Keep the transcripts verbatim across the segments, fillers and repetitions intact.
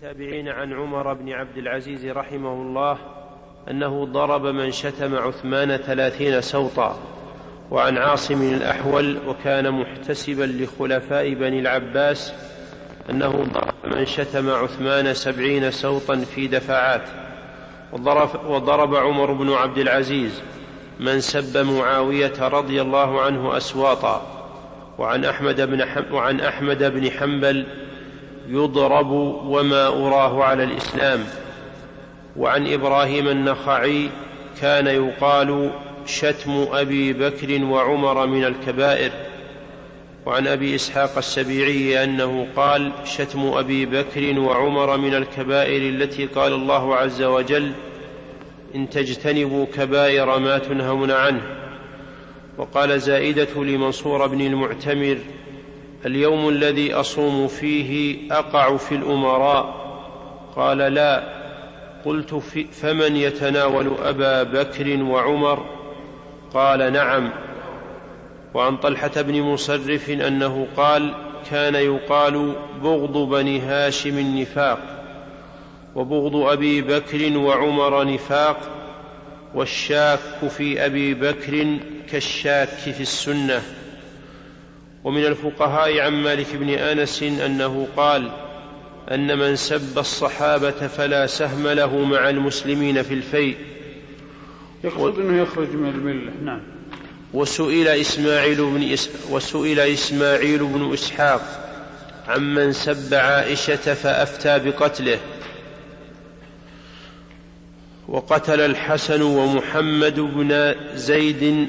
التابعين عن عمر بن عبد العزيز رحمه الله أنه ضرب من شتم عثمان ثلاثين سوطا. وعن عاصم الأحول وكان محتسبا لخلفاء بني العباس أنه ضرب من شتم عثمان سبعين سوطا في دفعات. وضرب, وضرب عمر بن عبد العزيز من سب معاوية رضي الله عنه أسواطا. وعن أحمد بن, وعن أحمد بن حنبل يضرب وما أراه على الإسلام. وعن إبراهيم النخعي كان يقال شتم أبي بكر وعمر من الكبائر. وعن أبي إسحاق السبيعي أنه قال شتم أبي بكر وعمر من الكبائر التي قال الله عز وجل إن تجتنبوا كبائر ما تنهون عنه. وقال زائدة لمنصور بن المعتمر اليوم الذي أصوم فيه أقع في الأمراء؟ قال لا. قلت فمن يتناول أبا بكر وعمر؟ قال نعم. وعن طلحة بن مصرف أنه قال كان يقال بغض بني هاشم نفاق، وبغض أبي بكر وعمر نفاق، والشاك في أبي بكر كالشاك في السنة. ومن الفقهاء عن مالك بن أنس أنه قال أن من سب الصحابة فلا سهم له مع المسلمين في الفيء. يقصد أنه يخرج من الملة. نعم. وسئل إسماعيل بن, إس... وسئل إسماعيل بن إسحاق عمن سب عائشة فأفتى بقتله. وقتل الحسن ومحمد بن زيد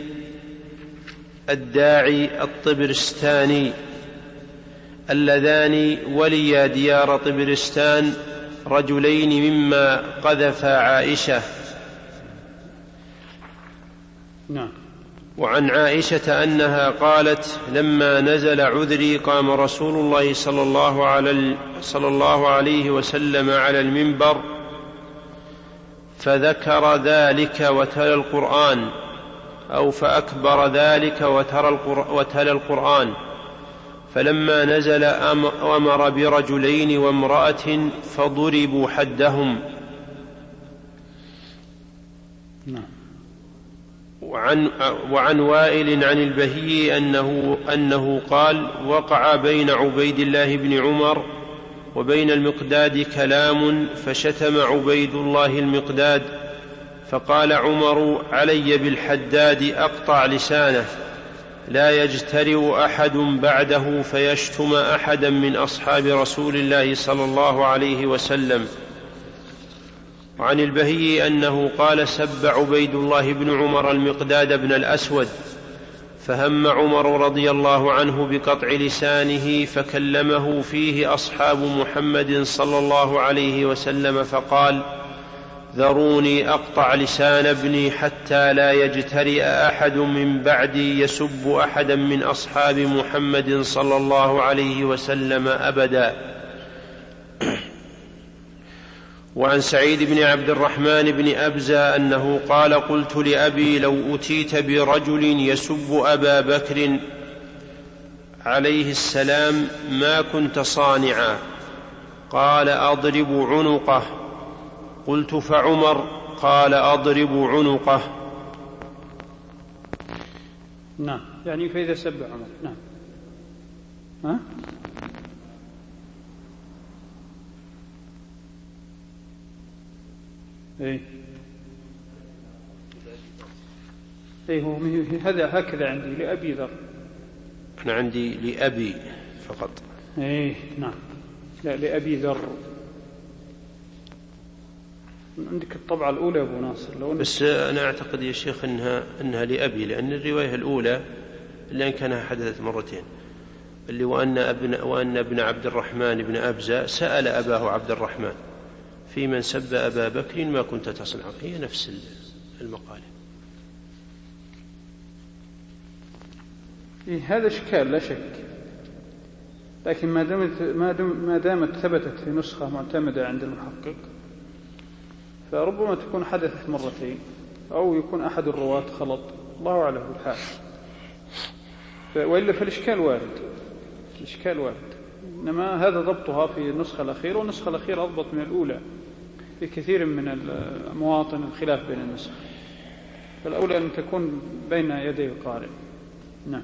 الداعي الطبرستاني اللذان وليا ديار طبرستان رجلين مما قذف عائشة. نعم. وعن عائشة أنها قالت لما نزل عذري قام رسول الله صلى الله, على صلى الله عليه وسلم على المنبر فذكر ذلك وتلا القرآن، أو فأكبر ذلك وتلا القرآن. فلما نزل أمر برجلين وامرأة فضربوا حدهم. وعن, وعن وائل عن البهي أنه, أنه قال وقع بين عبيد الله بن عمر وبين المقداد كلام فشتم عبيد الله المقداد، فقال عمر علي بالحداد أقطع لسانه لا يجترئ أحد بعده فيشتم أحدا من أصحاب رسول الله صلى الله عليه وسلم. وعن البهي أنه قال سب عبيد الله بن عمر المقداد بن الأسود، فهم عمر رضي الله عنه بقطع لسانه فكلمه فيه أصحاب محمد صلى الله عليه وسلم فقال ذروني أقطع لسان ابني حتى لا يجترئ أحد من بعدي يسب أحدا من أصحاب محمد صلى الله عليه وسلم أبدا. وعن سعيد بن عبد الرحمن بن أبزة أنه قال قلت لأبي لو أتيت برجل يسب أبا بكر عليه السلام ما كنت صانعا؟ قال أضرب عنقه. قلت فعمر؟ قال أضرب عنقه. نعم، يعني فإذا سب عمر. نعم. ها؟ ايه ايه هو هذا هكذا عندي لأبي ذر. أنا عندي لأبي فقط. ايه نعم، لا لأبي ذر. عندك الطبعة الأولى أبو ناصر لو بس أنا أعتقد يا شيخ أنها, أنها لأبي، لأن الرواية الأولى اللي كانها حدثت مرتين اللي وأن ابن, وأن ابن عبد الرحمن بن أبزة سأل أباه عبد الرحمن في من سب أبا بكر ما كنت تصنع، هي نفس المقالة. إيه هذا إشكال لا شك، لكن ما دامت, ما دامت ثبتت في نسخة معتمدة عند المحقق فربما تكون حدثت مرتين أو يكون أحد الرواة خلط، الله أعلم بالحال. وإلا فالإشكال وارد، الإشكال وارد. إنما هذا ضبطها في النسخة الأخيرة، والنسخة الأخيرة أضبط من الأولى في كثير من مواطن الخلاف بين النسخ، فالأولى أن تكون بين يدي القارئ. نعم.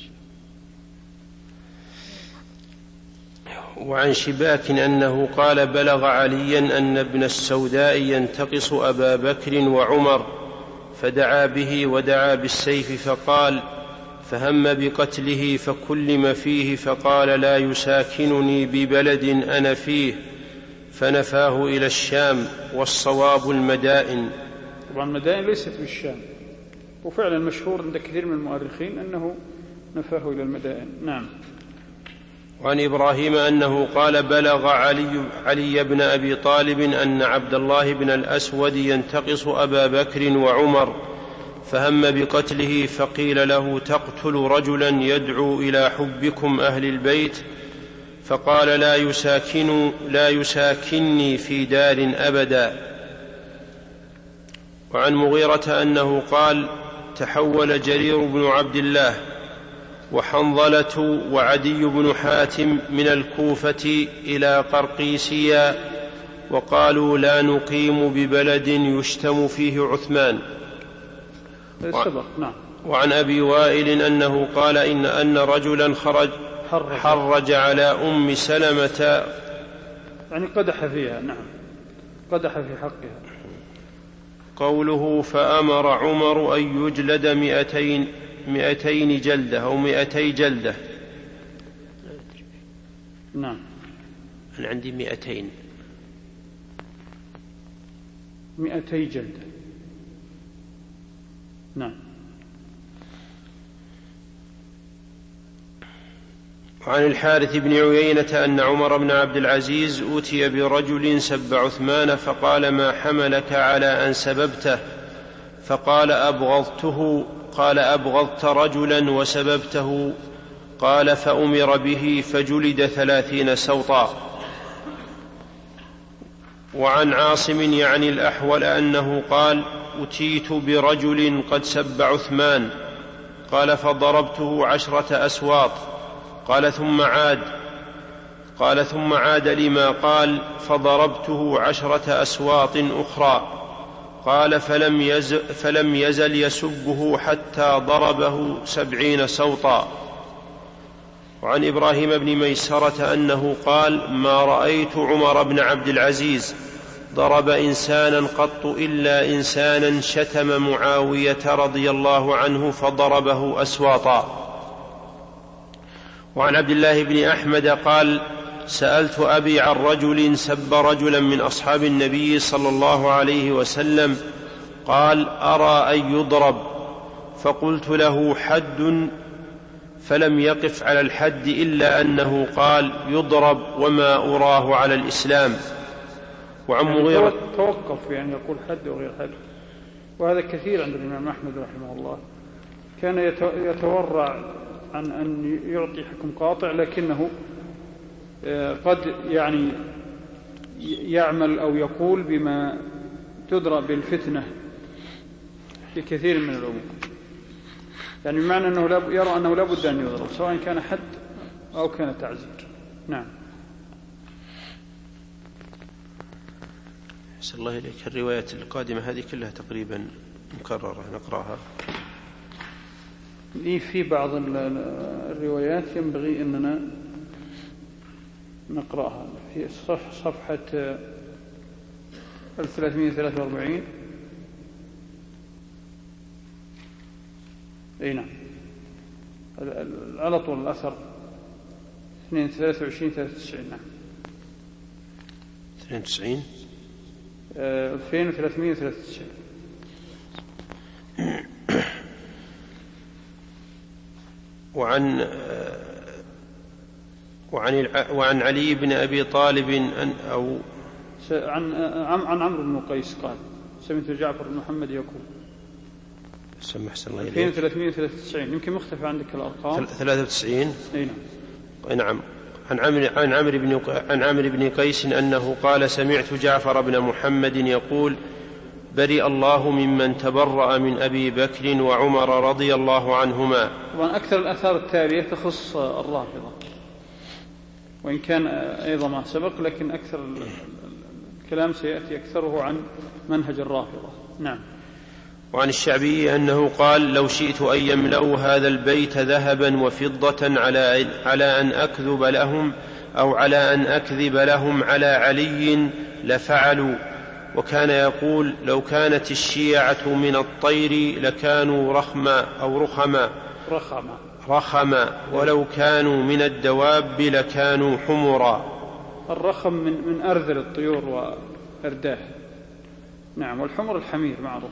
وعن شباك أنه قال بلغ عليا أن ابن السوداء ينتقص أبا بكر وعمر، فدعا به ودعا بالسيف فقال، فهم بقتله فكلم فيه فقال لا يساكنني ببلد أنا فيه، فنفاه إلى الشام، والصواب المدائن. طبعا المدائن ليست بالشام، وفعلا مشهور عند كثير من المؤرخين أنه نفاه إلى المدائن. نعم. وعن إبراهيم أنه قال بلغ علي, علي بن أبي طالب أن عبد الله بن الأسود ينتقص أبا بكر وعمر، فهم بقتله فقيل له تقتل رجلا يدعو إلى حبكم أهل البيت، فقال لا يساكن لا يساكنني في دار أبدا. وعن مغيرة أنه قال تحول جرير بن عبد الله وحنظلة وعدي بن حاتم من الكوفة إلى قرقيسيا، وقالوا لا نقيم ببلد يشتم فيه عثمان. نعم. وعن أبي وائل أنه قال إن أن رجلا خرج حرج على أم سلمة، يعني قدح فيها. نعم، قدح في حقها. قوله فأمر عمر أن يجلد مئتين مئتين جلدة أو مئتي جلدة. نعم. أنا عندي مئتين مئتي جلدة. نعم. وعن الحارث بن عيينة أن عمر بن عبد العزيز أوتي برجل سب عثمان، فقال ما حملك على أن سببته؟ فقال أبغضته. قال أبغضت رجلا وسببته؟ قال فأمر به فجلد ثلاثين سوطا. وعن عاصم يعني الأحول أنه قال أتيت برجل قد سب عثمان، قال فضربته عشرة أسواط، قال ثم عاد قال ثم عاد لما قال فضربته عشرة أسواط أخرى، قال فلم يزل, فلم يزل يسبه حتى ضربه سبعين سوطا. وعن إبراهيم بن ميسرة أنه قال ما رأيت عمر بن عبد العزيز ضرب إنسانا قط إلا إنسانا شتم معاوية رضي الله عنه فضربه أسواطا. وعن عبد الله بن أحمد قال سألت أبي عن رجل سب رجلا من أصحاب النبي صلى الله عليه وسلم، قال أرى أن يضرب، فقلت له حد، فلم يقف على الحد إلا أنه قال يضرب وما أراه على الإسلام. وعن يعني مغيرة توقف يعني يقول حد وغير حد، وهذا كثير عند الإمام أحمد رحمه الله، كان يتورع عن أن يعطي حكم قاطع، لكنه قد يعني يعمل أو يقول بما تدرى بالفتنة في كثير من الأمور، يعني بمعنى أنه يرى أنه لا بد أن يضرب سواء كان حد أو كان تعزير. نعم. أحسن الله إليك. الروايات القادمة هذه كلها تقريبا مكررة نقرأها. لي في بعض الروايات ينبغي أننا نقرأها في صفحة ثلاثمائة وثلاثة وأربعين. أي نعم، على طول الأثر ثلاثة وعشرين ثلاثة وتسعين. نعم، اثنين وتسعين ألفين وثلاثمائة وثلاثة وتسعين. وعن وعن وعن علي بن أبي طالب أن أو عن عن عمرو بن قيس قال سمعت جعفر بن محمد يقول سمح سن الله ألفين وثلاثمائة وثلاثة وتسعين. يمكن مختفى عندك الأرقام. ثلاثة وتسعين. أي نعم. نعم. عن عمرو عن عمرو بن عن عمرو بن قيس أنه قال سمعت جعفر بن محمد يقول برئ الله ممن تبرأ من أبي بكر وعمر رضي الله عنهما. طبعا أكثر الآثار التالية تخص الرافضة، وإن كان أيضا ما سبق، لكن أكثر الكلام سيأتي أكثره عن منهج الرافضة. نعم. وعن الشعبي أنه قال: لو شئت أن يملأوا هذا البيت ذهبا وفضة على على أن أكذب لهم أو على أن أكذب لهم على علي لفعلوا. وكان يقول: لو كانت الشيعة من الطير لكانوا رخما أو رخما رخما رخما ولو كانوا من الدواب لكانوا حمرا. الرخم من من أرذل الطيور وأرداه. نعم. والحمر الحمير معروف.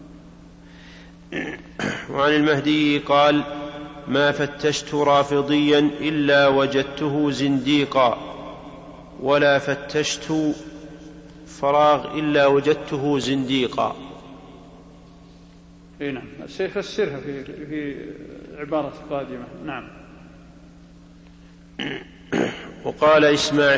وعن المهدي قال: ما فتشت رافضيا إلا وجدته زنديقا، ولا فتشت فراغ إلا وجدته زنديقا. اي نعم. سيفسرها في في عبارة قادمة. نعم. وقال إسماعيل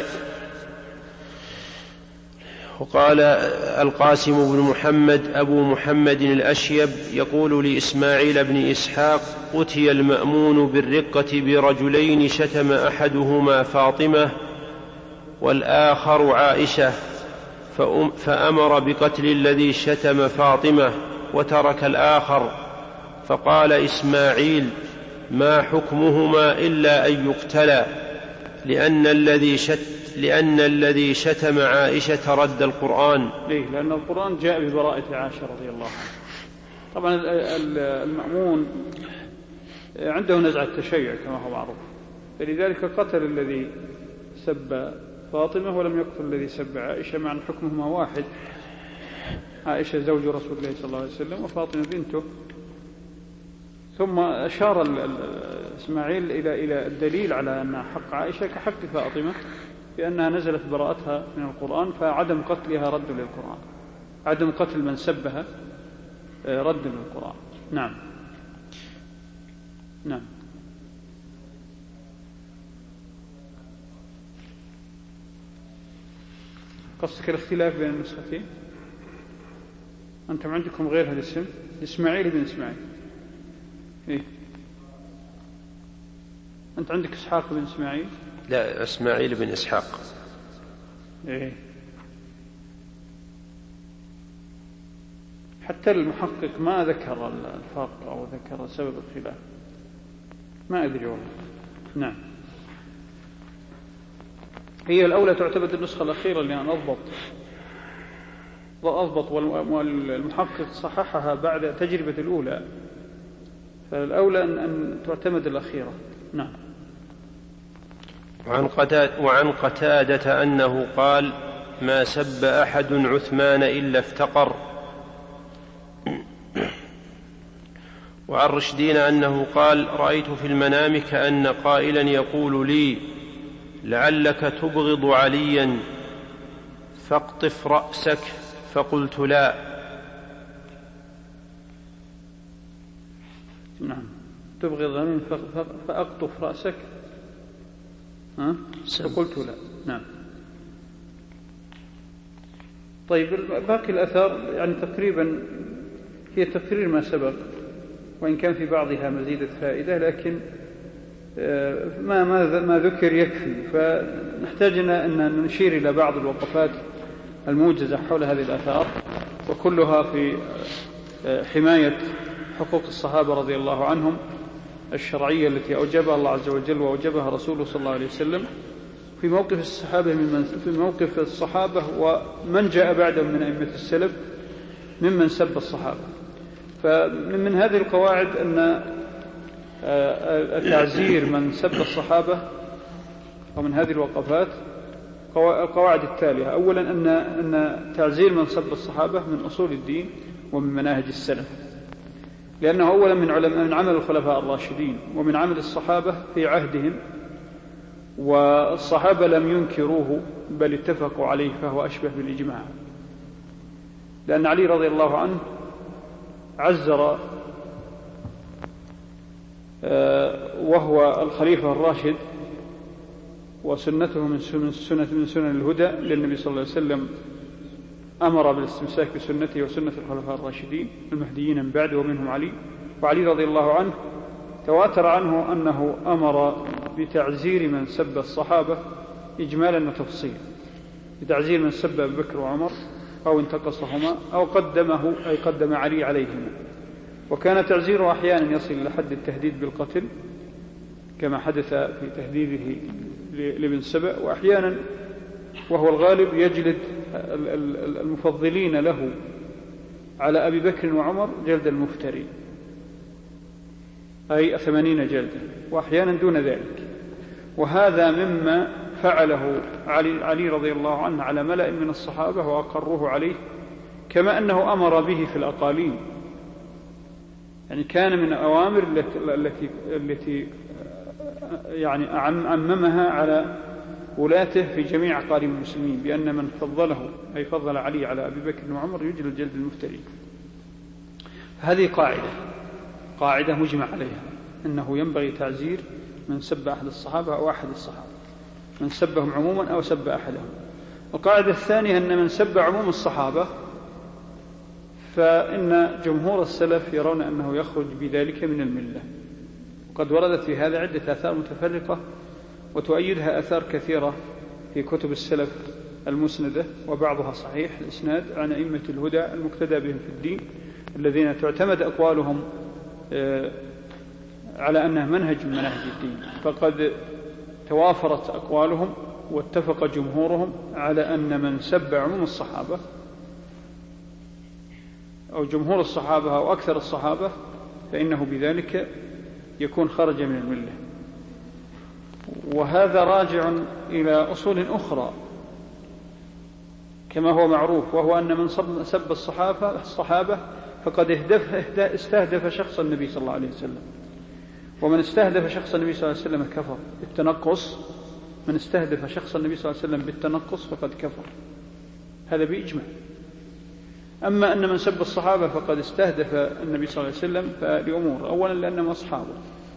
وقال القاسم بن محمد أبو محمد الأشيب يقول لإسماعيل بن إسحاق: أتي المأمون بالرقة برجلين شتم أحدهما فاطمة والآخر عائشة، فأمر بقتل الذي شتم فاطمة وترك الآخر. فقال إسماعيل: ما حكمهما إلا أن يقتلا، لأن الذي شت لأن الذي شتم عائشة رد القرآن. ليه؟ لأن القرآن جاء ببراءة عائشة رضي الله عنها. طبعا المأمون عنده نزعة تشيع كما هو معروف، فلذلك قتل الذي سب فاطمة ولم يقتل الذي سب عائشة، مع أن حكمهما واحد. عائشة زوج رسول الله صلى الله عليه وسلم وفاطمة بنته. ثم أشار إسماعيل إلى إلى الدليل على أن حق عائشة كحق فاطمة، لأنها نزلت براءتها من القرآن، فعدم قتلها رد للقرآن، عدم قتل من سبها رد للقرآن. نعم. نعم. قصدك الاختلاف بين النسختين؟ أنتم عندكم غير هذا الاسم، إسماعيل بن إسماعيل. إيه؟ أنت عندك إسحاق بن إسماعيل؟ لا، إسماعيل بن إسحاق. إيه؟ حتى المحقق ما ذكر الفرق أو ذكر سبب الخلاف، ما أدري والله. نعم. هي الأولى تعتبر النسخة الأخيرة لأن أضبط وأضبط والمحقق صححها بعد تجربة الأولى، فالأولى أن تعتمد الأخيرة. نعم. وعن قتادة, وعن قتادة أنه قال: ما سب أحد عثمان إلا افتقر. وعن رشدين أنه قال: رأيت في المنام كأن قائلا يقول لي: لعلك تبغض عليا فاقطف رأسك، فقلت لا. نعم. تبغض عليا فأقطف رأسك، ها؟ فقلت لا. نعم. طيب، باقي الأثار يعني تقريبا هي تقرير ما سبق، وإن كان في بعضها مزيدة فائدة، لكن ما ما ما ذكر يكفي، فنحتاجنا أن نشير إلى بعض الوقفات الموجزة حول هذه الآثار، وكلها في حماية حقوق الصحابة رضي الله عنهم الشرعية التي أوجبها الله عز وجل وأوجبها رسوله صلى الله عليه وسلم، في موقف الصحابة من في موقف الصحابة ومن جاء بعدهم من أئمة السلف ممن سب الصحابة. فمن هذه القواعد أن تعزير من سب الصحابة، ومن هذه الوقفات القواعد التالية: أولا أن أن تعزير من سب الصحابة من أصول الدين ومن مناهج السلف، لأنه أولا من علم من عمل الخلفاء الراشدين ومن عمل الصحابة في عهدهم، والصحابة لم ينكروه بل اتفقوا عليه، فهو أشبه بالإجماع، لأن علي رضي الله عنه عزر وهو الخليفة الراشد، وسنته من سنة من سنن الهدى للنبي صلى الله عليه وسلم، أمر بالاستمساك بسنته وسنة الخلفاء الراشدين المهديين من بعد ومنهم علي. وعلي رضي الله عنه تواتر عنه أنه أمر بتعزير من سب الصحابة إجمالا وتفصيلا بتعزير من سب أبي بكر وعمر أو انتقصهما أو قدمه أي قدم علي عليهما. وكان تعزيره أحيانا يصل إلى حد التهديد بالقتل كما حدث في تهديده لابن سبأ، وأحيانا وهو الغالب يجلد المفضلين له على أبي بكر وعمر جلد المفتري أي ثمانين جلدة، وأحيانا دون ذلك. وهذا مما فعله علي, علي رضي الله عنه على ملأ من الصحابة وأقروه عليه، كما أنه أمر به في الأقاليم. يعني كان من الأوامر التي, التي يعني عممها على ولاته في جميع أقاليم المسلمين بأن من فضله أي فضل علي على أبي بكر وعمر يجلد جلد المفتري. هذه قاعدة قاعدة مجمع عليها أنه ينبغي تعزير من سب أحد الصحابة أو أحد الصحابة، من سبهم عموما أو سب أحدهم. القاعدة الثانية أن من سب عموم الصحابة فإن جمهور السلف يرون أنه يخرج بذلك من الملة، وقد وردت في هذا عدة آثار متفرقة وتؤيدها آثار كثيرة في كتب السلف المسندة، وبعضها صحيح الإسناد عن أئمة الهدى المقتدى بهم في الدين الذين تعتمد أقوالهم على أنها منهج من مناهج الدين. فقد توافرت أقوالهم واتفق جمهورهم على أن من سب عموم الصحابة أو جمهور الصحابة أو أكثر الصحابة فإنه بذلك يكون خرج من الملة. وهذا راجع إلى أصول أخرى كما هو معروف، وهو أن من سب الصحابة الصحابة فقد استهدف شخص النبي صلى الله عليه وسلم، ومن استهدف شخص النبي صلى الله عليه وسلم كفر بالتنقص. من استهدف شخص النبي صلى الله عليه وسلم بالتنقص فقد كفر، هذا بإجماع. أما أن من سب الصحابة فقد استهدف النبي صلى الله عليه وسلم فلأمور: أولا لأنهم أصحابه،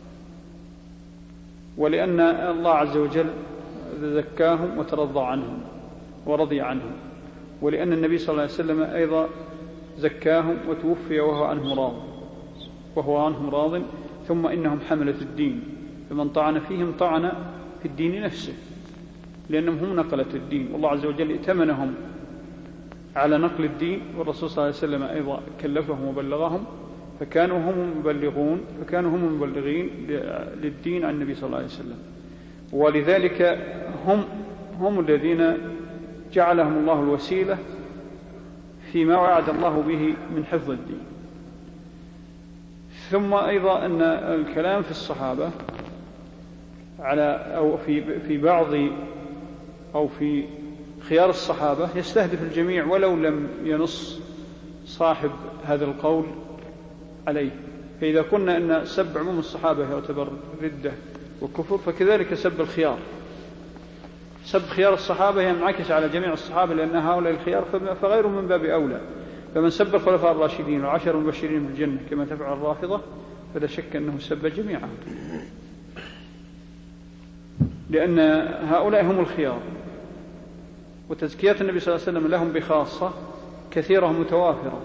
ولأن الله عز وجل زكاهم وترضى عنهم ورضي عنهم، ولأن النبي صلى الله عليه وسلم أيضا زكاهم وتوفي وهو عنهم راض وهو عنهم راض ثم إنهم حملة الدين، فمن طعن فيهم طعن في الدين نفسه، لأنهم هم نقلة الدين، والله عز وجل ائتمنهم على نقل الدين، والرسول صلى الله عليه وسلم أيضا كلفهم وبلغهم، فكانوا هم المبلغون فكانوا هم المبلغين للدين عن النبي صلى الله عليه وسلم. ولذلك هم هم الذين جعلهم الله الوسيلة فيما وعد الله به من حفظ الدين. ثم أيضا أن الكلام في الصحابة على أو في في بعض أو في خيار الصحابة يستهدف الجميع ولو لم ينص صاحب هذا القول عليه. فإذا قلنا أن سب عموم الصحابة يعتبر ردة وكفر، فكذلك سب الخيار سب خيار الصحابة ينعكس على جميع الصحابة، لأن هؤلاء الخيار فغيرهم من باب أولى. فمن سب الخلفاء الراشدين والعشر المبشرين بالجنة كما تفعل الرافضة فلا شك أنه سب جميعهم، لأن هؤلاء هم الخيار، وتزكية النبي صلى الله عليه وسلم لهم بخاصة كثيرة متوافرة.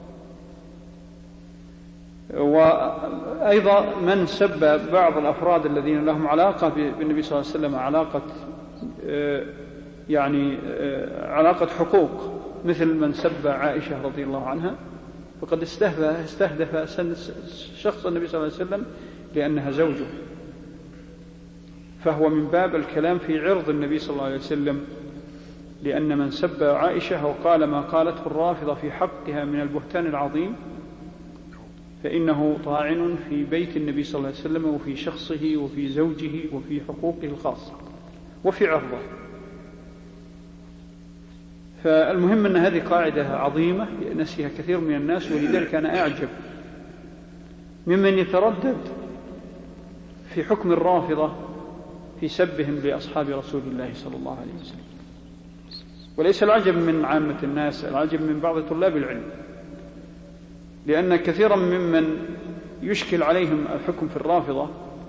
وأيضا من سب بعض الأفراد الذين لهم علاقة بالنبي صلى الله عليه وسلم علاقة يعني علاقة حقوق، مثل من سب عائشة رضي الله عنها فقد استهدف, استهدف شخص النبي صلى الله عليه وسلم لأنها زوجه، فهو من باب الكلام في عرض النبي صلى الله عليه وسلم، لأن من سب عائشة وقال ما قالته الرافضة في حقها من البهتان العظيم فإنه طاعن في بيت النبي صلى الله عليه وسلم وفي شخصه وفي زوجه وفي حقوقه الخاصة وفي عرضه. فالمهم أن هذه قاعدة عظيمة نسيها كثير من الناس، ولذلك أنا أعجب ممن يتردد في حكم الرافضة في سبهم لأصحاب رسول الله صلى الله عليه وسلم. وليس العجب من عامة الناس، العجب من بعض طلاب العلم، لأن كثيرا ممن يشكل عليهم الحكم في الرافضة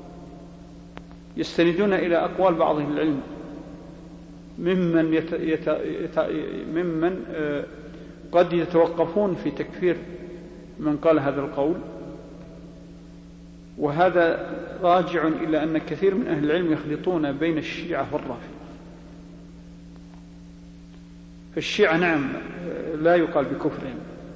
يستندون إلى أقوال بعض العلم ممن, يت... يت... يت... ممن قد يتوقفون في تكفير من قال هذا القول، وهذا راجع إلى أن كثير من أهل العلم يخلطون بين الشيعة والرافضة، فالشيعة نعم لا يقال بكفرهم،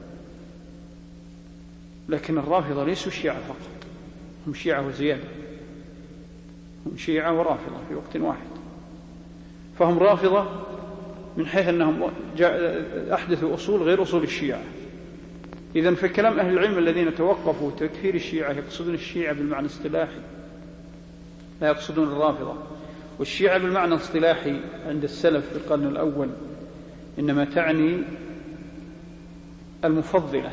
لكن الرافضة ليسوا شيعة فقط، هم شيعة وزيادة، هم شيعة ورافضة في وقت واحد. فهم رافضة من حيث أنهم أحدثوا أصول غير أصول الشيعة. إذن فكلام أهل العلم الذين توقفوا تكفير الشيعة يقصدون الشيعة بالمعنى الاصطلاحي، لا يقصدون الرافضة. والشيعة بالمعنى الاصطلاحي عند السلف في القرن الأول إنما تعني المفضلة،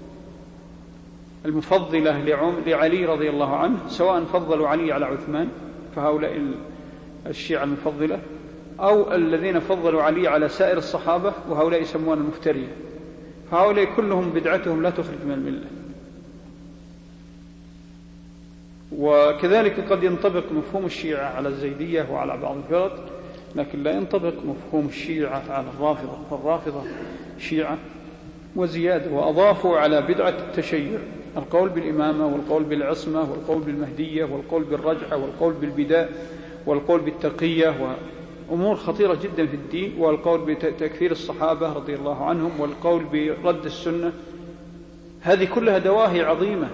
المفضلة لعلي رضي الله عنه، سواء فضلوا علي على عثمان فهؤلاء الشيعة المفضلة، أو الذين فضلوا علي على سائر الصحابة وهؤلاء يسمون المفترية، فهؤلاء كلهم بدعتهم لا تخرج من الملة. وكذلك قد ينطبق مفهوم الشيعة على الزيدية وعلى بعض الفرق، لكن لا ينطبق مفهوم الشيعة على الرافضة، فالرافضة شيعة وزيادة، وأضافوا على بدعة التشيع القول بالإمامة والقول بالعصمة والقول بالمهدية والقول بالرجعة والقول بالبداء والقول بالتقية، وأمور خطيرة جدا في الدين، والقول بتكفير الصحابة رضي الله عنهم، والقول برد السنة. هذه كلها دواهي عظيمة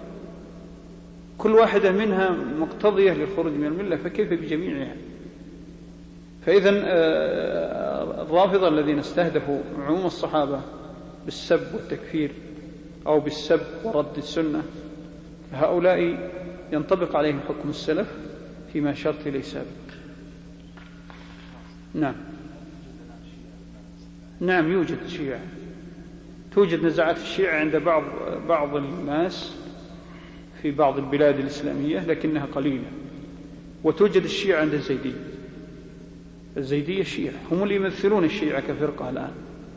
كل واحدة منها مقتضية للخروج من الملة، فكيف بجميعها؟ فإذا الرافضة الذين استهدفوا عموم الصحابة بالسب والتكفير أو بالسب ورد السنة، هؤلاء ينطبق عليهم حكم السلف فيما شرط ليس سابق. نعم نعم يوجد شيعة، توجد نزاعات الشيعة عند بعض بعض الناس في بعض البلاد الإسلامية لكنها قليلة، وتوجد الشيعة عند الزيدية. الزيدية الشيعة هم اللي يمثلون الشيعة كفرقة الآن،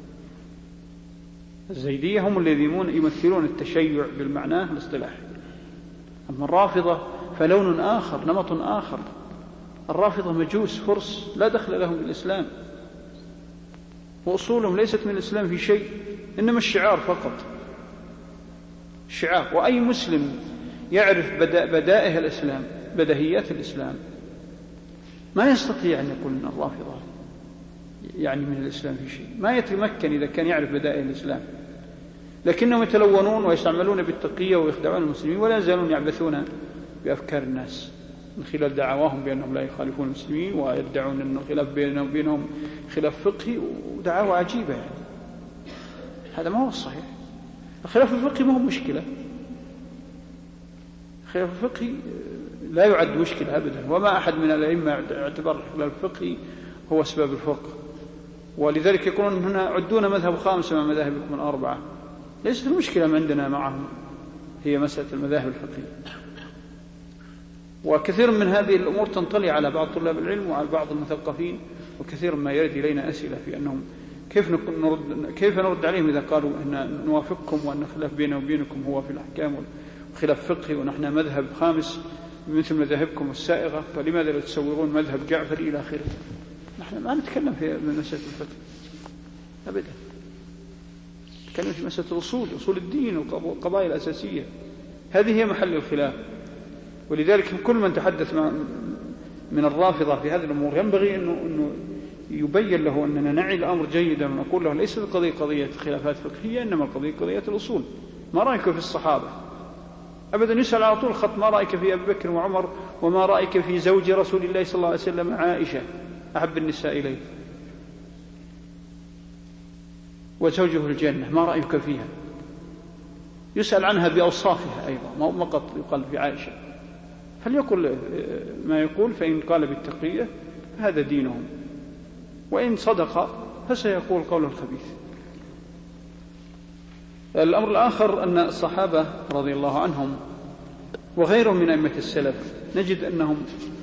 الزيدية هم الذين يمثلون التشيع بالمعنى الاصطلاحي. أما الرافضة فلون آخر، نمط آخر. الرافضة مجوس فرس لا دخل لهم بالإسلام، وأصولهم ليست من الإسلام في شيء، إنما الشعار فقط، الشعار. وأي مسلم يعرف بدائه الإسلام، بدهيات الإسلام، ما يستطيع أن يقول أن الرافضة يعني من الإسلام في شيء، ما يتمكن إذا كان يعرف بدائه الإسلام. لكنهم يتلونون ويستعملون بالتقية ويخدعون المسلمين، ولا يزالون يعبثون بأفكار الناس من خلال دعواهم بأنهم لا يخالفون المسلمين، ويدعون أن الخلاف بينهم وبينهم خلاف فقهي، ودعاوى عجيبة. يعني هذا ما هو الصحيح. الخلاف الفقهي ما هو مشكلة، الخلاف الفقهي لا يعد مشكلة أبدا، وما أحد من الأئمة اعتبر الخلاف الفقهي هو أسباب الفقه. ولذلك يقولون هنا عدون مذهب خامس مع مذاهبكم الأربعة. ليست المشكلة عندنا معهم هي مسألة المذاهب الفقهية. وكثير من هذه الأمور تنطلي على بعض طلاب العلم وعلى بعض المثقفين، وكثير ما يرد إلينا أسئلة في أنهم كيف نرد, كيف نرد عليهم إذا قالوا أن نوافقكم وأن خلاف بيننا وبينكم هو في الأحكام وخلاف فقهي، ونحن مذهب خامس مثل مذاهبكم السائغة، فلماذا لا تسوغون مذهب جعفر إلى آخره؟ نحن ما نتكلم في مسألة الفقه أبدا، نتكلم في مسألة الأصول، أصول الدين والقضايا الأساسية، هذه هي محل الخلاف. ولذلك كل من تحدث من الرافضة في هذه الأمور ينبغي أنه, أنه يبين له أننا نعي الأمر جيدا، ونقول له ليس القضية قضية خلافات فقهية، إنما القضية قضية الأصول. ما رأيك في الصحابة؟ أبدا يسأل على طول الخط ما رأيك في أبي بكر وعمر، وما رأيك في زوج رسول الله صلى الله عليه وسلم عائشة أحب النساء إليه وزوجه الجنة، ما رأيك فيها؟ يسأل عنها بأوصافها أيضا، ما قط يقال في عائشة. فليقل ما يقول، فإن قال بالتقية فهذا دينهم، وإن صدق فسيقول قول الخبيث. الأمر الآخر أن الصحابة رضي الله عنهم وغيرهم من أئمة السلف نجد أنهم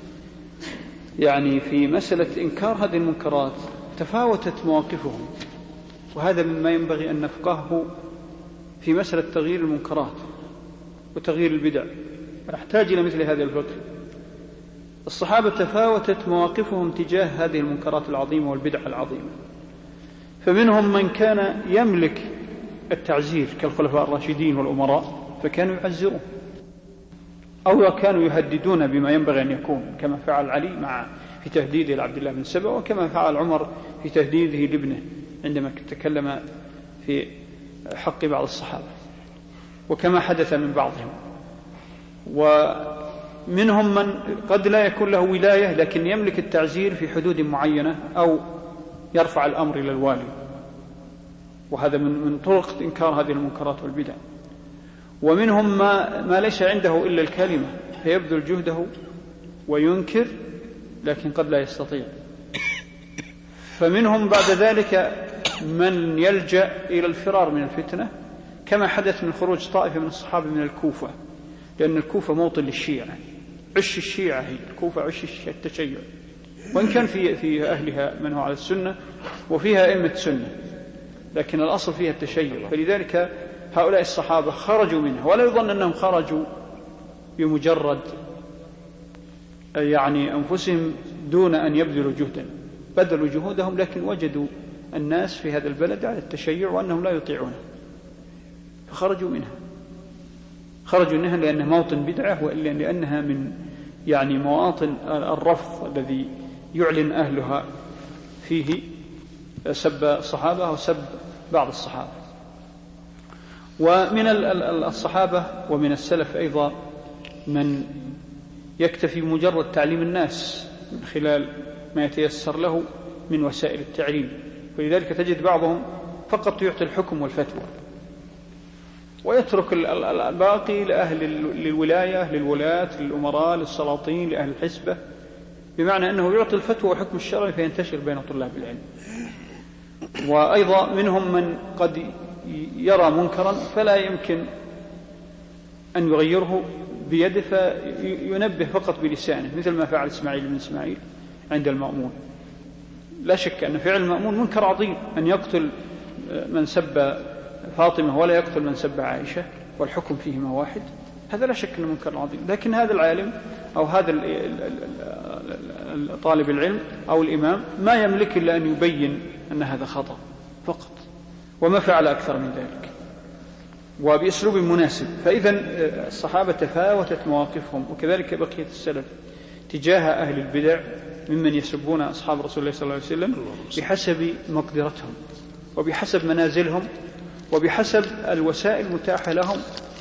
يعني في مسألة إنكار هذه المنكرات تفاوتت مواقفهم، وهذا مما ينبغي أن نفقهه في مسألة تغيير المنكرات وتغيير البدع، ونحتاج إلى مثل هذا الفقه. الصحابة تفاوتت مواقفهم تجاه هذه المنكرات العظيمة والبدع العظيمة، فمنهم من كان يملك التعزير كالخلفاء الراشدين والأمراء فكانوا يعزرون، أو كانوا يهددون بما ينبغي أن يكون، كما فعل علي مع في تهديده لعبد الله بن سبأ، وكما فعل عمر في تهديده لابنه عندما تكلم في حق بعض الصحابة، وكما حدث من بعضهم. ومنهم من قد لا يكون له ولاية لكن يملك التعزير في حدود معينة أو يرفع الأمر إلى الوالي، وهذا من من طرق إنكار هذه المنكرات والبدع. ومنهم ما, ما ليس عنده إلا الكلمة فيبذل جهده وينكر لكن قد لا يستطيع. فمنهم بعد ذلك من يلجأ إلى الفرار من الفتنة، كما حدث من خروج طائفة من الصحابة من الكوفة، لأن الكوفة موطن للشيعة، عش الشيعة هي الكوفة، عش التشيع، وإن كان في في أهلها من هو على السنة وفيها أئمة سنة، لكن الأصل فيها التشيع. فلذلك هؤلاء الصحابة خرجوا منها، ولا يظن أنهم خرجوا بمجرد يعني أنفسهم دون أن يبذلوا جهدا، بذلوا جهودهم، لكن وجدوا الناس في هذا البلد على التشيع وأنهم لا يطيعونه فخرجوا منها. خرجوا منها لأنها موطن بدعة، وإلا لأنها من يعني مواطن الرفض الذي يعلن أهلها فيه سب الصحابة وسب بعض الصحابة. ومن الصحابة ومن السلف أيضا من يكتفي بمجرد تعليم الناس من خلال ما يتيسر له من وسائل التعليم، ولذلك تجد بعضهم فقط يعطي الحكم والفتوى ويترك الباقي لأهل للولاية، للولاة، للأمراء، للسلاطين، لأهل الحسبة، بمعنى أنه يعطي الفتوى وحكم الشرع فينتشر بين طلاب العلم. وأيضا منهم من قد يرى منكرا فلا يمكن أن يغيره بيده فينبه فقط بلسانه، مثل ما فعل إسماعيل بن إسماعيل عند المأمون. لا شك أن فعل المأمون منكر عظيم، أن يقتل من سب فاطمة ولا يقتل من سب عائشة والحكم فيهما واحد، هذا لا شك أنه منكر عظيم. لكن هذا العالم أو هذا طالب العلم أو الإمام ما يملك إلا أن يبين أن هذا خطأ فقط، وما فعل أكثر من ذلك وبأسلوب مناسب. فإذا الصحابة تفاوتت مواقفهم، وكذلك بقية السلف تجاه أهل البدع ممن يسبون أصحاب رسول الله صلى الله عليه وسلم بحسب مقدرتهم وبحسب منازلهم وبحسب الوسائل المتاحة لهم،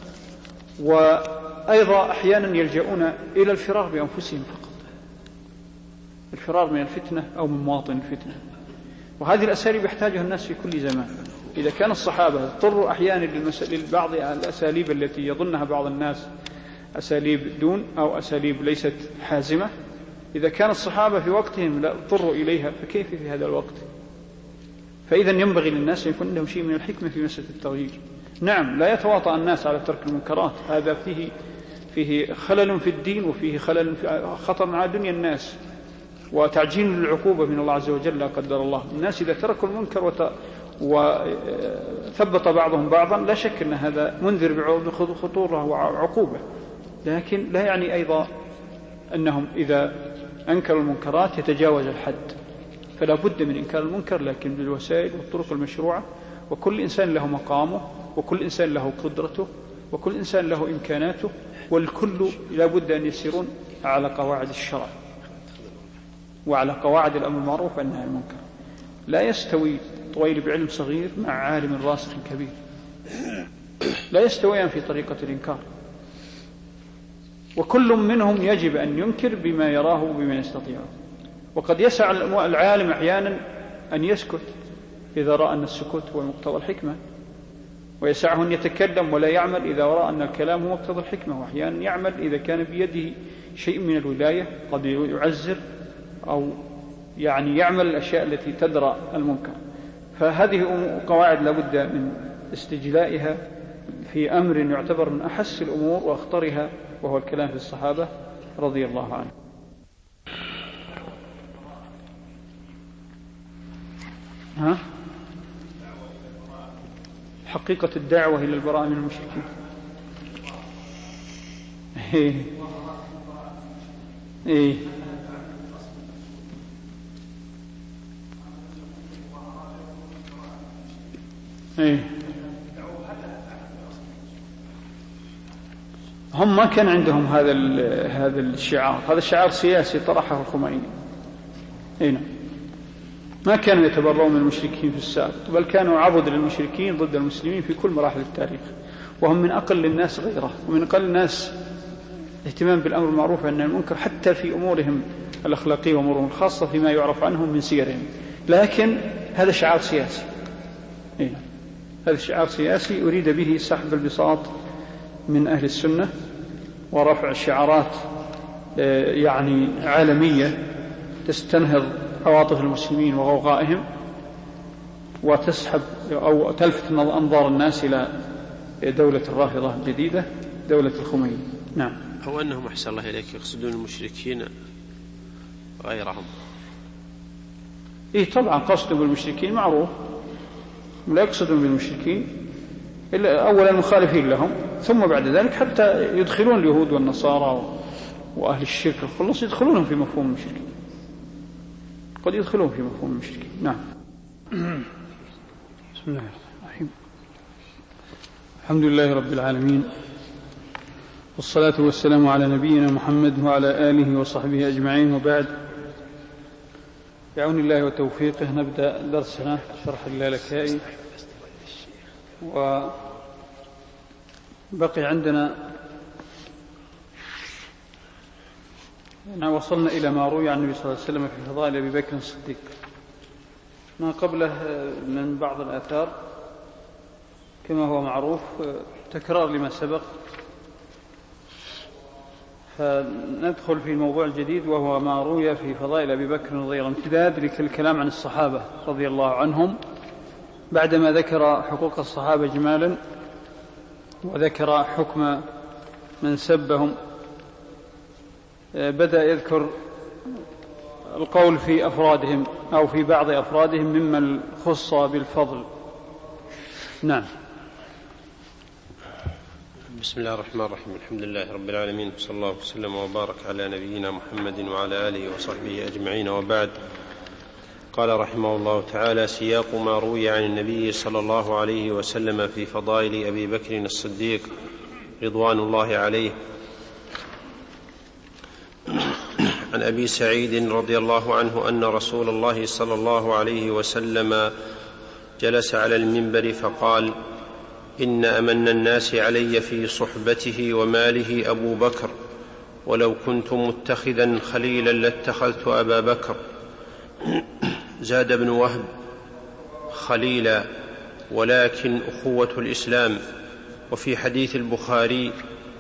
وأيضا أحيانا يلجؤون إلى الفرار بأنفسهم فقط، الفرار من الفتنة أو من مواطن الفتنة. وهذه الأساليب يحتاجها الناس في كل زمان. إذا كان الصحابة اضطروا أحيانا لبعض الأساليب التي يظنها بعض الناس أساليب دون أو أساليب ليست حازمة، إذا كان الصحابة في وقتهم لا اضطروا إليها فكيف في هذا الوقت؟ فإذا ينبغي للناس أن يكون لهم شيء من الحكمة في مسألة التغيير. نعم لا يتواطأ الناس على ترك المنكرات، هذا فيه فيه خلل في الدين وفيه خلل في خطر على دنيا الناس وتعجيل العقوبة من الله عز وجل لا قدر الله. الناس إذا تركوا المنكر وت... وثبت بعضهم بعضا لا شك أن هذا منذر بخطورة وعقوبة، لكن لا يعني أيضا أنهم إذا أنكروا المنكرات يتجاوز الحد. فلا بد من إنكار المنكر لكن بالوسائل والطرق المشروعة، وكل إنسان له مقامه وكل إنسان له قدرته وكل إنسان له إمكاناته، والكل لا بد أن يسيرون على قواعد الشرع وعلى قواعد الأمر المعروف والنهي عن المنكر. لا يستوي طويل بعلم صغير مع عالم راسخ كبير، لا يستويان في طريقة الإنكار، وكل منهم يجب أن ينكر بما يراه وبما يستطيعه. وقد يسع العالم أحيانا أن يسكت إذا رأى أن السكوت هو مقتضى الحكمة، ويسعه أن يتكلم ولا يعمل إذا رأى أن الكلام هو مقتضى الحكمة، وأحيانا يعمل إذا كان بيده شيء من الولاية، قد يعزر أو يعني يعمل الأشياء التي تدرى المنكر. فهذه قواعد لابد من استجلائها في أمر يعتبر من أحس الأمور وأخطرها، وهو الكلام في الصحابة رضي الله عنهم. ها؟ حقيقة الدعوة إلى البراءة من المشركين. إيه إيه إيه هم ما كان عندهم هذا هذا الشعار، هذا الشعار سياسي طرحه الخميني. إيه ما كانوا يتبرؤون من المشركين في السابق، بل كانوا عضد للمشركين ضد المسلمين في كل مراحل التاريخ، وهم من أقل الناس غيره، ومن أقل الناس اهتمام بالأمر المعروف عن المنكر، حتى في أمورهم الأخلاقية وأمورهم الخاصة فيما يعرف عنهم من سيرهم. لكن هذا شعار سياسي، إيه؟ هذا شعار سياسي أريد به سحب البساط من أهل السنة ورفع شعارات يعني عالمية تستنهض عواطف المسلمين وغوغائهم وتسحب أو تلفت أنظار الناس إلى دولة الرافضة الجديدة، دولة الخميني. نعم. هو أنهم أحسن الله إليك يقصدون المشركين غيرهم. إيه طبعا قصدهم بالمشركين معروف، لا يقصدون بالمشركين إلا أولا المخالفين لهم، ثم بعد ذلك حتى يدخلون اليهود والنصارى وأهل الشرك الخلص يدخلونهم في مفهوم المشركين، قد يدخلون في مفهوم المشركين. نعم. بسم الله الرحمن الرحيم. الحمد لله رب العالمين، والصلاة والسلام على نبينا محمد وعلى آله وصحبه أجمعين، وبعد. بعون الله وتوفيقه نبدأ درسنا شرح اللالكائي، وبقي عندنا وصلنا إلى ما روي عن النبي صلى الله عليه وسلم في فضائل أبي بكر الصديق. ما قبله من بعض الآثار كما هو معروف تكرار لما سبق، فندخل في الموضوع الجديد وهو ما روي في فضائل أبي بكر رضي الله عنه، امتداد للكلام عن الصحابة رضي الله عنهم بعدما ذكر حقوق الصحابة جمالا وذكر حكم من سبهم. بدأ يذكر القول في أفرادهم أو في بعض أفرادهم ممن خص بالفضل. نعم. بسم الله الرحمن الرحيم. الحمد لله رب العالمين، صلى الله وسلم وبارك على نبينا محمد وعلى آله وصحبه أجمعين، وبعد. قال رحمه الله تعالى: سياق ما روي عن النبي صلى الله عليه وسلم في فضائل أبي بكر الصديق رضوان الله عليه. عن أبي سعيد رضي الله عنه أن رسول الله صلى الله عليه وسلم جلس على المنبر فقال: إن أمن الناس علي في صحبته وماله أبو بكر، ولو كنت متخذا خليلا لاتخذت أبا بكر. زاد ابن وهب: خليلا، ولكن أخوة الإسلام. وفي حديث البخاري: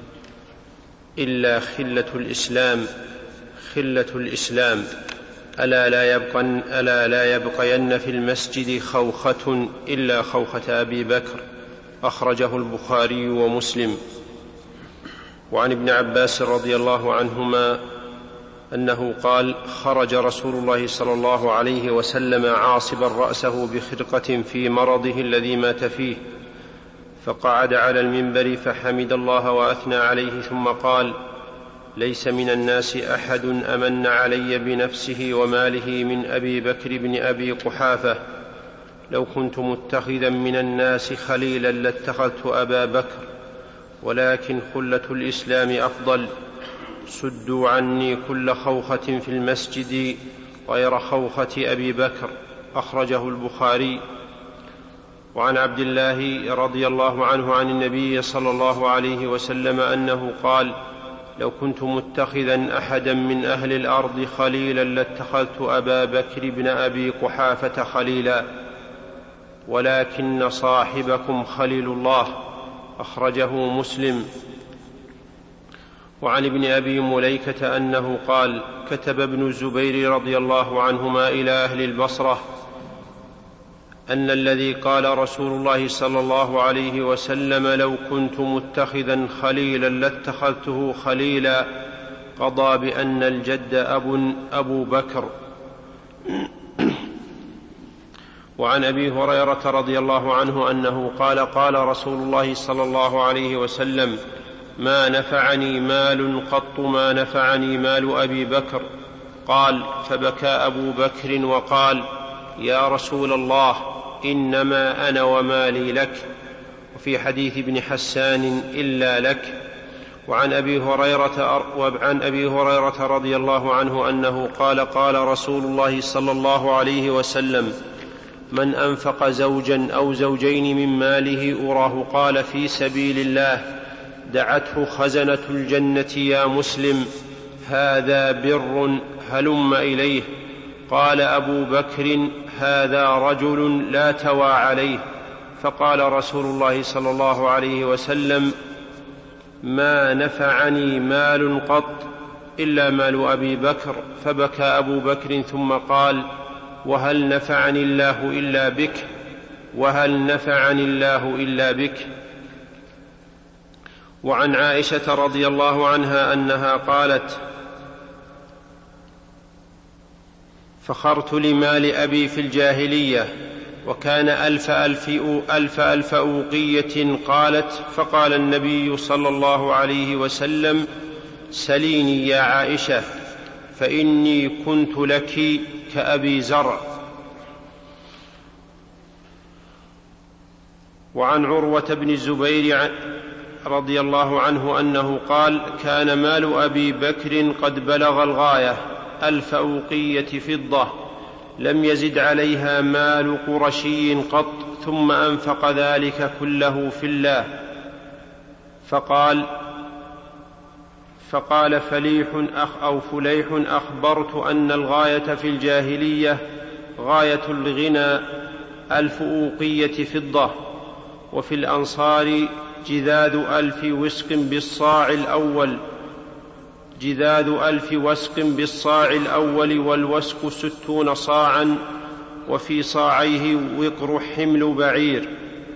إلا خلة الإسلام خلة الإسلام ألا لا يبقين, ألا لا يبقين في المسجد خوخة إلا خوخة أبي بكر. أخرجه البخاري ومسلم. وعن ابن عباس رضي الله عنهما أنه قال: خرج رسول الله صلى الله عليه وسلم عاصبا رأسه بخرقة في مرضه الذي مات فيه، فقعد على المنبر فحمد الله وأثنى عليه، ثم قال: ليس من الناس أحد أمن علي بنفسه وماله من أبي بكر بن أبي قحافة، لو كنت متخذا من الناس خليلا لاتخذت أبا بكر، ولكن خلة الإسلام أفضل. سدوا عني كل خوخة في المسجد غير خوخة أبي بكر. أخرجه البخاري. وعن عبد الله رضي الله عنه عن النبي صلى الله عليه وسلم أنه قال: لو كنت متخذا أحدا من أهل الأرض خليلا لاتخذت أبا بكر بن أبي قحافة خليلا، ولكن صاحبكم خليل الله. أخرجه مسلم. وعن ابن أبي مليكة أنه قال: كتب ابن الزبير رضي الله عنهما إلى أهل البصرة أن الذي قال رسول الله صلى الله عليه وسلم: لو كنت متخذا خليلا لاتخذته خليلا، قضى بأن الجد أب أبو بكر. وعن أبي هريرة رضي الله عنه أنه قال: قال رسول الله صلى الله عليه وسلم: ما نفعني مال قط ما نفعني مال أبي بكر. قال: فبكى أبو بكر وقال: يا رسول الله، إنما أنا ومالي لك. وفي حديث ابن حسان: إلا لك. وعن أبي هريرة, وعن أبي هريرة رضي الله عنه أنه قال قال رسول الله صلى الله عليه وسلم: من أنفق زوجا أو زوجين من ماله أراه قال في سبيل الله دعته خزنة الجنة: يا مسلم، هذا بر، هلم إليه. قال أبو بكر: هذا رجل لا توى عليه. فقال رسول الله صلى الله عليه وسلم: ما نفعني مال قط إلا مال أبي بكر. فبكى أبو بكر ثم قال: وهل نفعني الله إلا بك وهل نفعني الله إلا بك. وعن عائشة رضي الله عنها أنها قالت: فخرت لمال أبي في الجاهلية وكان ألف ألف, ألف, ألف أوقية. قالت: فقال النبي صلى الله عليه وسلم: سليني يا عائشة فإني كنت لك كأبي زرع. وعن عروة بن الزبير رضي الله عنه أنه قال: كان مال أبي بكر قد بلغ الغاية، ألف أوقية فضة، لم يزد عليها مال قرشي قط، ثم أنفق ذلك كله في الله. فقال فقال فليح أخ أو فليح: أخبرت أن الغاية في الجاهلية غاية الغنى ألف أوقية فضة، وفي الأنصار جذاذ ألف وسق بالصاع الأول جذاذ ألف وسق بالصاع الأول والوسق ستون صاعا، وفي صاعيه وقر حمل بعير.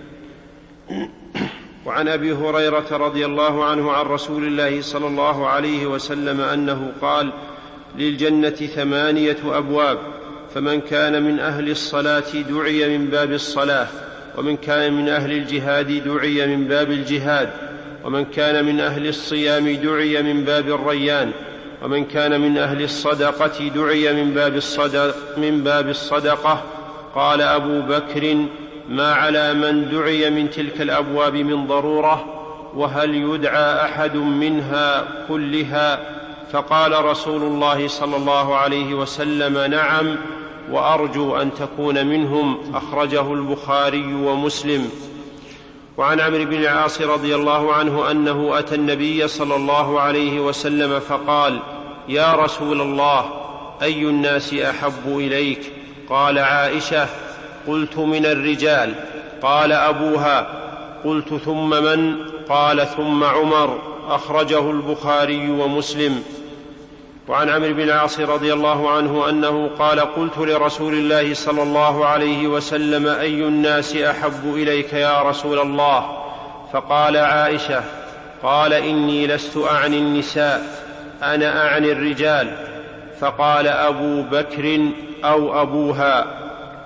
وعن أبي هريرة رضي الله عنه عن رسول الله صلى الله عليه وسلم أنه قال: للجنة ثمانية أبواب، فمن كان من أهل الصلاة دعي من باب الصلاة، ومن كان من أهل الجهاد دعي من باب الجهاد، ومن كان من أهل الصيام دعي من باب الريان، ومن كان من أهل الصدقة دعي من باب الصدقة, من باب الصدقة. قال أبو بكر: ما على من دعي من تلك الأبواب من ضرورة، وهل يدعى أحد منها كلها؟ فقال رسول الله صلى الله عليه وسلم: نعم، وأرجو أن تكون منهم. أخرجه البخاري ومسلم. وعن عمرو بن العاص رضي الله عنه أنه أتى النبي صلى الله عليه وسلم فقال: يا رسول الله، أي الناس أحب إليك؟ قال: عائشة. قلت: من الرجال؟ قال: أبوها. قلت: ثم من؟ قال: ثم عمر. أخرجه البخاري ومسلم. وعن عمرو بن العاص رضي الله عنه أنه قال: قلت لرسول الله صلى الله عليه وسلم: أي الناس أحب إليك يا رسول الله؟ فقال: عائشة. قال: إني لست أعني النساء، أنا أعني الرجال. فقال: أبو بكر أو أبوها.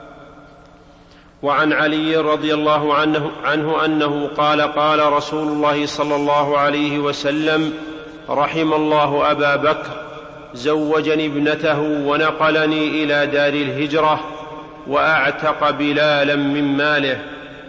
وعن علي رضي الله عنه, عنه أنه قال: قال رسول الله صلى الله عليه وسلم: رحم الله أبا بكر، زوجني ابنته ونقلني إلى دار الهجرة، وأعتق بلالا من ماله.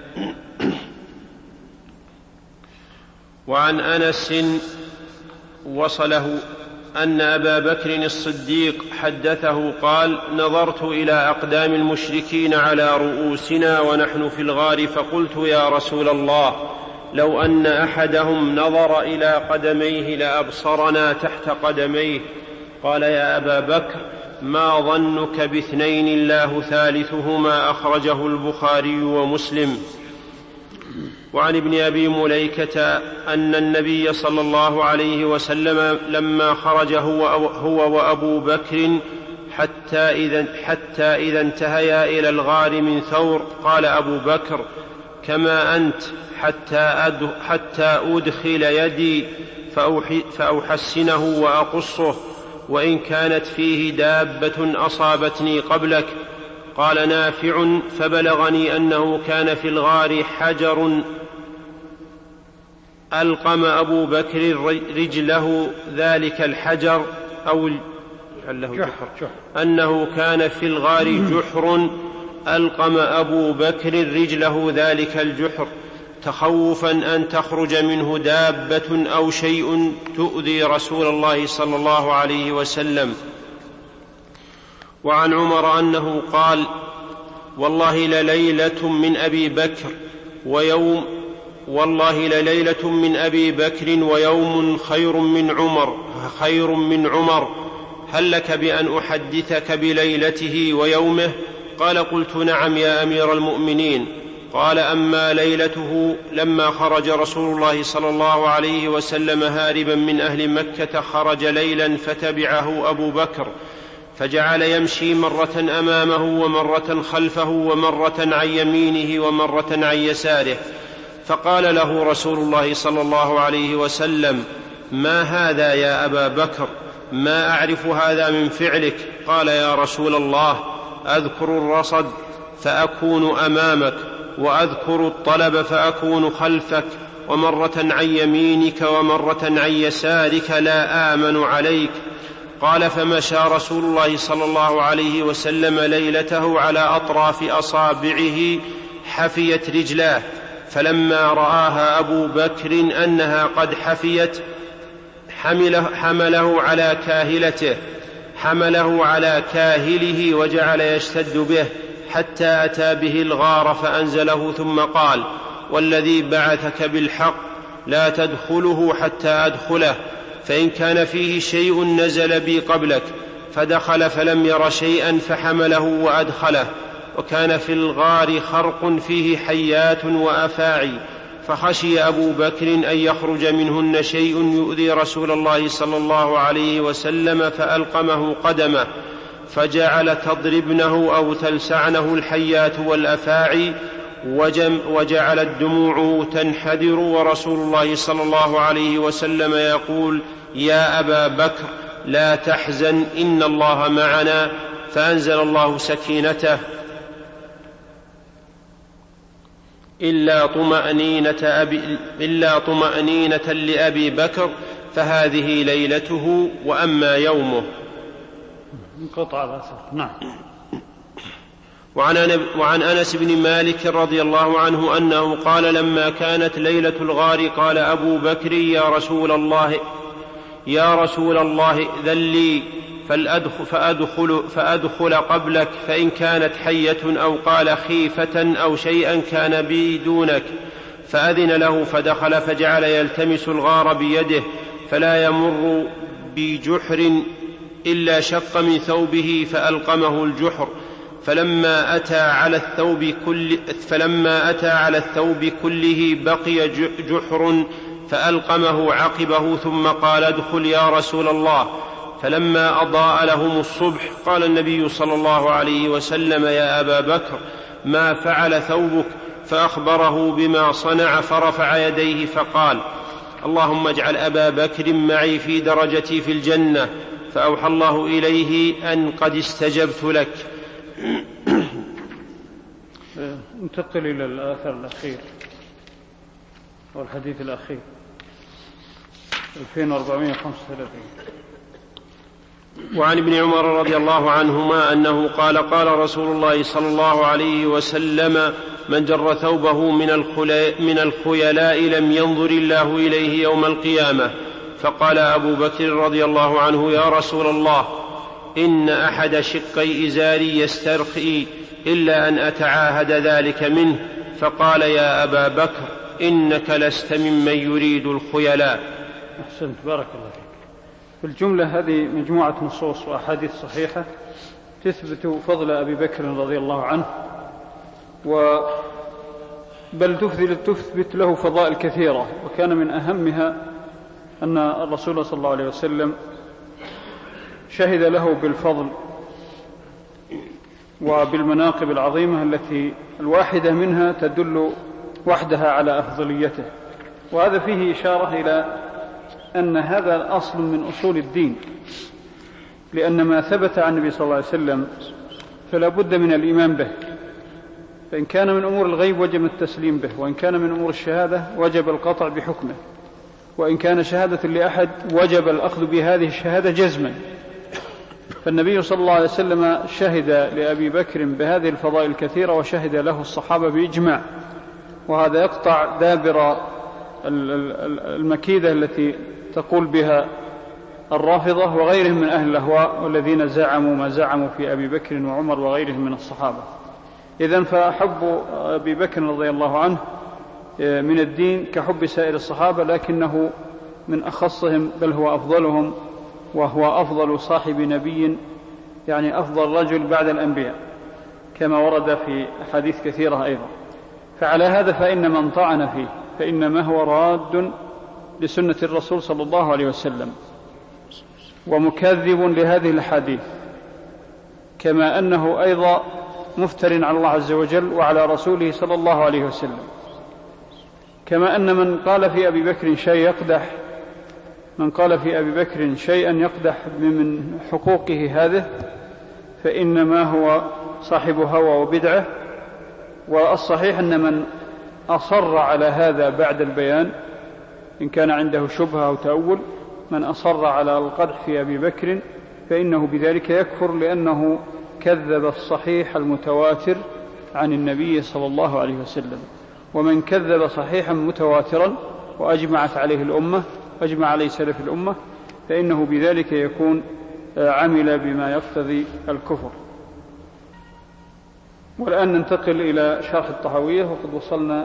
وعن أنس وصله أن أبا بكر الصديق حدثه قال: نظرت إلى أقدام المشركين على رؤوسنا ونحن في الغار، فقلت: يا رسول الله، لو أن أحدهم نظر إلى قدميه لأبصرنا تحت قدميه. قال: يا أبا بكر، ما ظنك باثنين الله ثالثهما؟ أخرجه البخاري ومسلم. وعن ابن أبي مليكة أن النبي صلى الله عليه وسلم لما خرج هو, هو وأبو بكر حتى إذا, حتى إذا انتهيا إلى الغار من ثور، قال أبو بكر: كما أنت، حتى, حتى أدخل يدي فأحسنه وأقصه، وإن كانت فيه دابة أصابتني قبلك. قال نافع: فبلغني أنه كان في الغار حجر ألقم أبو بكر رجله ذلك الحجر، أو جحر، أنه كان في الغار جحر ألقم أبو بكر رجله ذلك الجحر، تخوفا أن تخرج منه دابة أو شيء تؤذي رسول الله صلى الله عليه وسلم. وعن عمر أنه قال: والله لليلة من أبي بكر ويوم والله لليلة من أبي بكر ويوم خير من عمر خير من عمر هل لك بأن أحدثك بليلته ويومه؟ قال: قلت: نعم يا أمير المؤمنين. قال: أما ليلته لما خرج رسول الله صلى الله عليه وسلم هاربا من أهل مكة، خرج ليلا فتبعه أبو بكر، فجعل يمشي مرة أمامه ومرة خلفه ومرة عن يمينه ومرة عن يساره، فقال له رسول الله صلى الله عليه وسلم: ما هذا يا أبا بكر؟ ما أعرف هذا من فعلك. قال: يا رسول الله، أذكر الرصد فأكون أمامك، وأذكر الطلب فأكون خلفك، ومرة عن يمينك ومرة عن يسارك، لا آمن عليك. قال: فمشى رسول الله صلى الله عليه وسلم ليلته على أطراف أصابعه حفيت رجلاه، فلما رآها أبو بكر أنها قد حفيت حمله, حمله على كاهلته حمله على كاهله وجعل يشتد به حتى أتى به الغار فأنزله، ثم قال: والذي بعثك بالحق لا تدخله حتى أدخله، فإن كان فيه شيء نزل بي قبلك. فدخل فلم ير شيئا فحمله وأدخله، وكان في الغار خرق فيه حيات وأفاعي، فخشي أبو بكر أن يخرج منهن شيء يؤذي رسول الله صلى الله عليه وسلم، فألقمه قدمه، فجعل تضربنه أو تلسعنه الحيات والأفاعي، وجعل الدموع تنحدر، ورسول الله صلى الله عليه وسلم يقول: يا أبا بكر لا تحزن إن الله معنا. فأنزل الله سكينته: إلا طمأنينة, أبي إلا طمأنينة لأبي بكر، فهذه ليلته وأما يومه. نعم. وعن أنس بن مالك رضي الله عنه أنه قال: لما كانت ليلة الغار قال أبو بكر: يا رسول الله يا رسول الله إذن لي فأدخل, فأدخل قبلك، فإن كانت حية أو قال خيفة أو شيئا كان بي دونك. فأذن له فدخل، فجعل يلتمس الغار بيده، فلا يمر بجحر إلا شق من ثوبه فألقمه الجحر، فلما أتى على الثوب, كل فلما أتى على الثوب كله بقي جحر فألقمه عقبه، ثم قال: ادخل يا رسول الله. فلما أضاء لهم الصبح قال النبي صلى الله عليه وسلم: يا أبا بكر ما فعل ثوبك؟ فأخبره بما صنع، فرفع يديه فقال: اللهم اجعل أبا بكر معي في درجتي في الجنة. فأوحى الله إليه أن قد استجبت لك. انتقل إلى الآثر الأخير أو الحديث الأخير ألفين وأربعمائة وخمسة وثلاثين. وعن ابن عمر رضي الله عنهما أنه قال: قال رسول الله صلى الله عليه وسلم: من جر ثوبه من الخيلاء لم ينظر الله إليه يوم القيامة. فقال أبو بكر رضي الله عنه: يا رسول الله، إن أحد شقي إزاري يسترخي إلا أن أتعاهد ذلك منه. فقال: يا أبا بكر إنك لست ممن يريد الخيلاء. أحسنت، بارك الله فيك. في الجملة هذه مجموعة نصوص وأحاديث صحيحة تثبت فضل أبي بكر رضي الله عنه، و بل تثبت له فضائل كثيرة، وكان من أهمها أن الرسول صلى الله عليه وسلم شهد له بالفضل وبالمناقب العظيمة التي الواحدة منها تدل وحدها على أفضليته. وهذا فيه إشارة إلى أن هذا أصل من أصول الدين، لأن ما ثبت عن النبي صلى الله عليه وسلم فلا بد من الإيمان به، فإن كان من أمور الغيب وجب التسليم به، وإن كان من أمور الشهادة وجب القطع بحكمه، وإن كان شهادة لأحد وجب الأخذ بهذه الشهادة جزما. فالنبي صلى الله عليه وسلم شهد لأبي بكر بهذه الفضائل الكثيرة، وشهد له الصحابة بإجماع، وهذا يقطع دابر المكيدة التي تقول بها الرافضة وغيرهم من أهل الأهواء والذين زعموا ما زعموا في أبي بكر وعمر وغيرهم من الصحابة. إذن فحب أبي بكر رضي الله عنه من الدين كحب سائر الصحابة، لكنه من أخصهم بل هو أفضلهم، وهو أفضل صاحب نبي، يعني أفضل رجل بعد الأنبياء كما ورد في حديث كثيرة أيضا. فعلى هذا فإن من طعن فيه فإنما هو راد لسنة الرسول صلى الله عليه وسلم ومكذب لهذه الحديث، كما أنه أيضا مفتر على الله عز وجل وعلى رسوله صلى الله عليه وسلم. كما أن من قال في أبي بكر شيء يقدح من قال في أبي بكر شيئا يقدح من حقوقه هذه فإنما هو صاحب هوى وبدعة. والصحيح أن من أصر على هذا بعد البيان إن كان عنده شبهة أو تأول، من أصر على القدح في أبي بكر فإنه بذلك يكفر، لأنه كذب الصحيح المتواتر عن النبي صلى الله عليه وسلم. ومن كذب صحيحا متواترا وأجمعت عليه الأمة أجمع عليه سلف الأمة فإنه بذلك يكون عمل بما يقتضي الكفر. والآن ننتقل إلى شرح الطحاوية، وقد وصلنا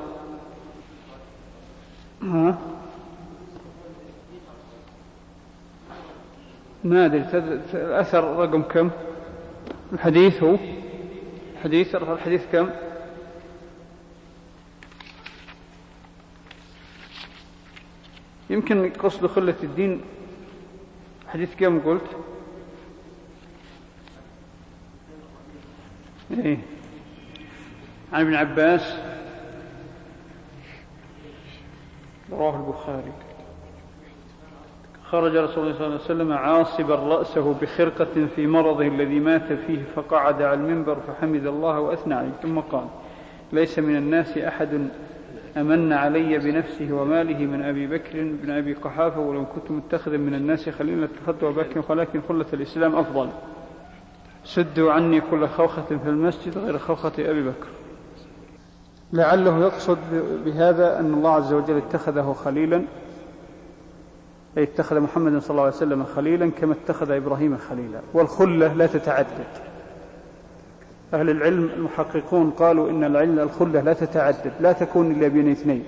ما أدري الأثر رقم كم الحديث هو حديث الحديث كم يمكن قصد خلة الدين حديث كم قلت إيه عن ابن عباس رواه البخاري خرج رسول الله صلى الله عليه وسلم عاصبا رأسه بخرقة في مرضه الذي مات فيه، فقعد على المنبر فحمد الله وأثنى عليه ثم قال: ليس من الناس أحد أمن علي بنفسه وماله من أبي بكر بن أبي قحافة، ولو كنت متخذا من الناس خليلا اتخذت أبا بكر، ولكن خلة الإسلام أفضل. سدوا عني كل خوخة في المسجد غير خوخة أبي بكر. لعله يقصد بهذا أن الله عز وجل اتخذه خليلا، أي اتخذ محمد صلى الله عليه وسلم خليلا كما اتخذ إبراهيم خليلا. والخلة لا تتعدد. أهل العلم المحققون قالوا إن العلة الخلة لا تتعدد، لا تكون إلا بين اثنين.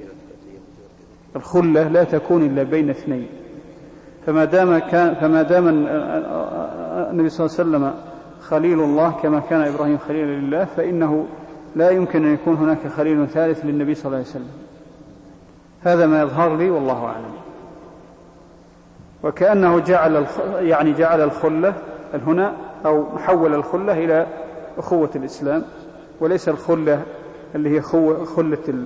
الخلة لا تكون إلا بين اثنين. فما دام كان فما دام النبي صلى الله عليه وسلم خليل الله كما كان إبراهيم خليلا لله، فإنه لا يمكن أن يكون هناك خليل ثالث للنبي صلى الله عليه وسلم. هذا ما يظهر لي والله أعلم. وكأنه جعل يعني جعل الخلة هنا أو حول الخلة إلى أخوة الإسلام، وليس الخلة اللي هي خلة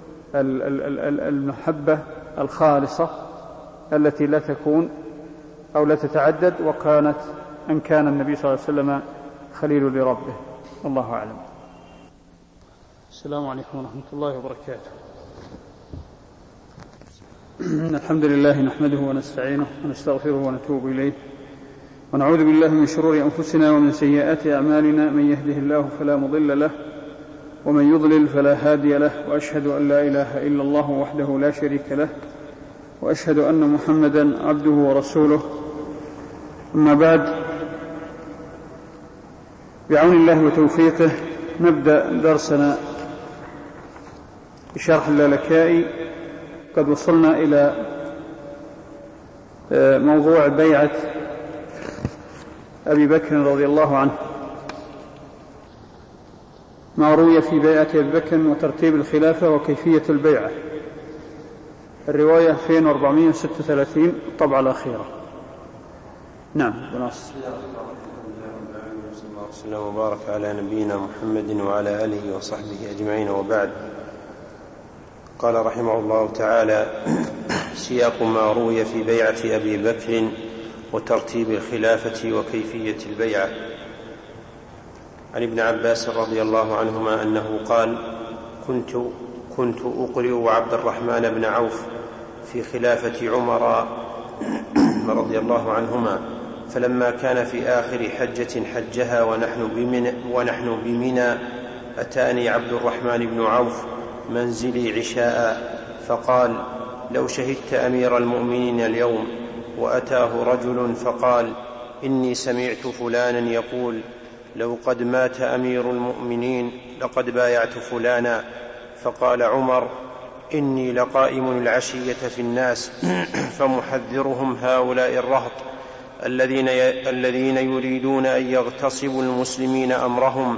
المحبة الخالصة التي لا تكون أو لا تتعدد، وكانت أن كان النبي صلى الله عليه وسلم خليل لربه. الله أعلم. السلام عليكم ورحمة الله وبركاته. الحمد لله نحمده ونستعينه ونستغفره ونتوب إليه، ونعوذ بالله من شرور أنفسنا ومن سيئات أعمالنا، من يهده الله فلا مضل له ومن يضلل فلا هادي له، وأشهد أن لا إله إلا الله وحده لا شريك له، وأشهد أن محمدا عبده ورسوله. أما بعد، بعون الله وتوفيقه نبدأ درسنا بشرح اللالكائي. قد وصلنا إلى موضوع بيعة أبي بكر رضي الله عنه، ما روي في بيعة أبي بكر وترتيب الخلافة وكيفية البيعة. الرواية ألفين وأربعمائة وستة وثلاثين الطبعة الأخيرة. نعم. بنص. صلى الله وبارك على نبينا محمد وعلى آله وصحبه أجمعين، وبعد. قال رحمه الله تعالى: سياق ما روي في بيعة أبي بكر وترتيب الخلافة وكيفية البيعة. عن ابن عباس رضي الله عنهما أنه قال: كنت كنت أقرئ عبد الرحمن بن عوف في خلافة عمر رضي الله عنهما، فلما كان في آخر حجة حجها ونحن بمنى, ونحن بمنى أتاني عبد الرحمن بن عوف منزلي عشاء، فقال: لو شهدت أمير المؤمنين اليوم. وأتاه رجل فقال: إني سمعت فلانا يقول: لو قد مات أمير المؤمنين لقد بايعت فلانا. فقال عمر: إني لقائم العشية في الناس فمحذرهم هؤلاء الرهط الذين, الذين يريدون أن يغتصبوا المسلمين أمرهم.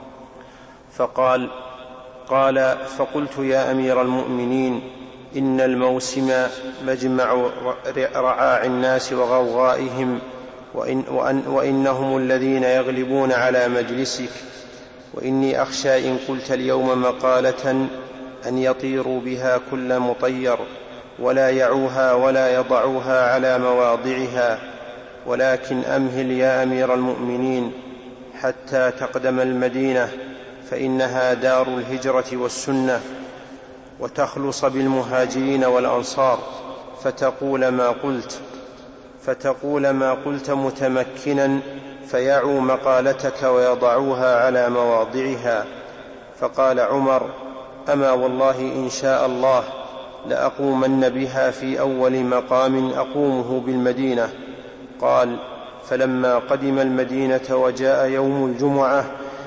فقال قال فقلت: يا أمير المؤمنين، إن الموسم مجمع رعاع الناس وغوغائهم، وإن وأن وإنهم الذين يغلبون على مجلسك، وإني أخشى إن قلت اليوم مقالة أن يطيروا بها كل مطير ولا يعوها ولا يضعوها على مواضعها، ولكن أمهل يا أمير المؤمنين حتى تقدم المدينة، فإنها دار الهجرة والسنة، وتخلص بالمهاجرين والأنصار، فتقول ما قلت فتقول ما قلت متمكنا، فيعوا مقالتك ويضعوها على مواضعها. فقال عمر: أما والله إن شاء الله لأقومن بها في أول مقام أقومه بالمدينة. قال: فلما قدم المدينة وجاء يوم الجمعة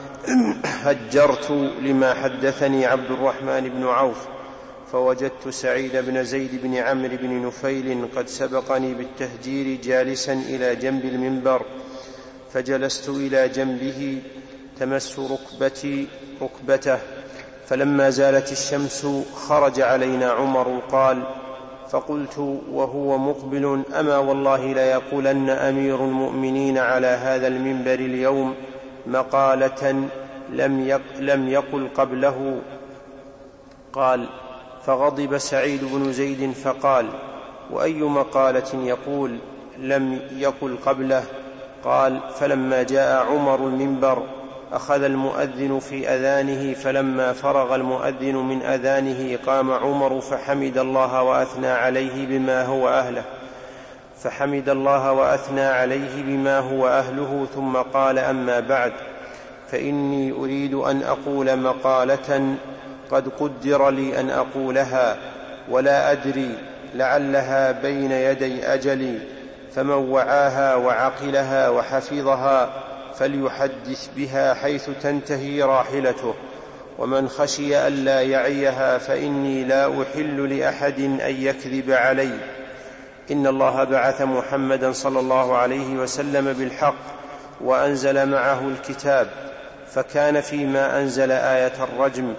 هجرت لما حدثني عبد الرحمن بن عوف، فوجدت سعيد بن زيد بن عمرو بن نفيل قد سبقني بالتهجير جالسا إلى جنب المنبر، فجلست إلى جنبه تمس ركبتي ركبته. فلما زالت الشمس خرج علينا عمر قال: فقلت وهو مقبل: أما والله ليقولن أمير المؤمنين على هذا المنبر اليوم مقالة لم يقل قبله. قال: فغضب سعيد بن زيد فقال: وأي مقالة يقول لم يقل قبله؟ قال: فلما جاء عمر المنبر أخذ المؤذن في أذانه، فلما فرغ المؤذن من أذانه قام عمر فحمد الله وأثنى عليه بما هو أهله فحمد الله وأثنى عليه بما هو أهله ثم قال: أما بعد، فإني أريد أن أقول مقالة قد قدر لي أن أقولها، ولا أدري لعلها بين يدي أجلي، فمن وعاها وعقلها وحفظها فليحدث بها حيث تنتهي راحلته، ومن خشي ألا يعيها فإني لا أحل لأحد أن يكذب علي. إن الله بعث محمدا صلى الله عليه وسلم بالحق وأنزل معه الكتاب، فكان فيما أنزل آية الرجم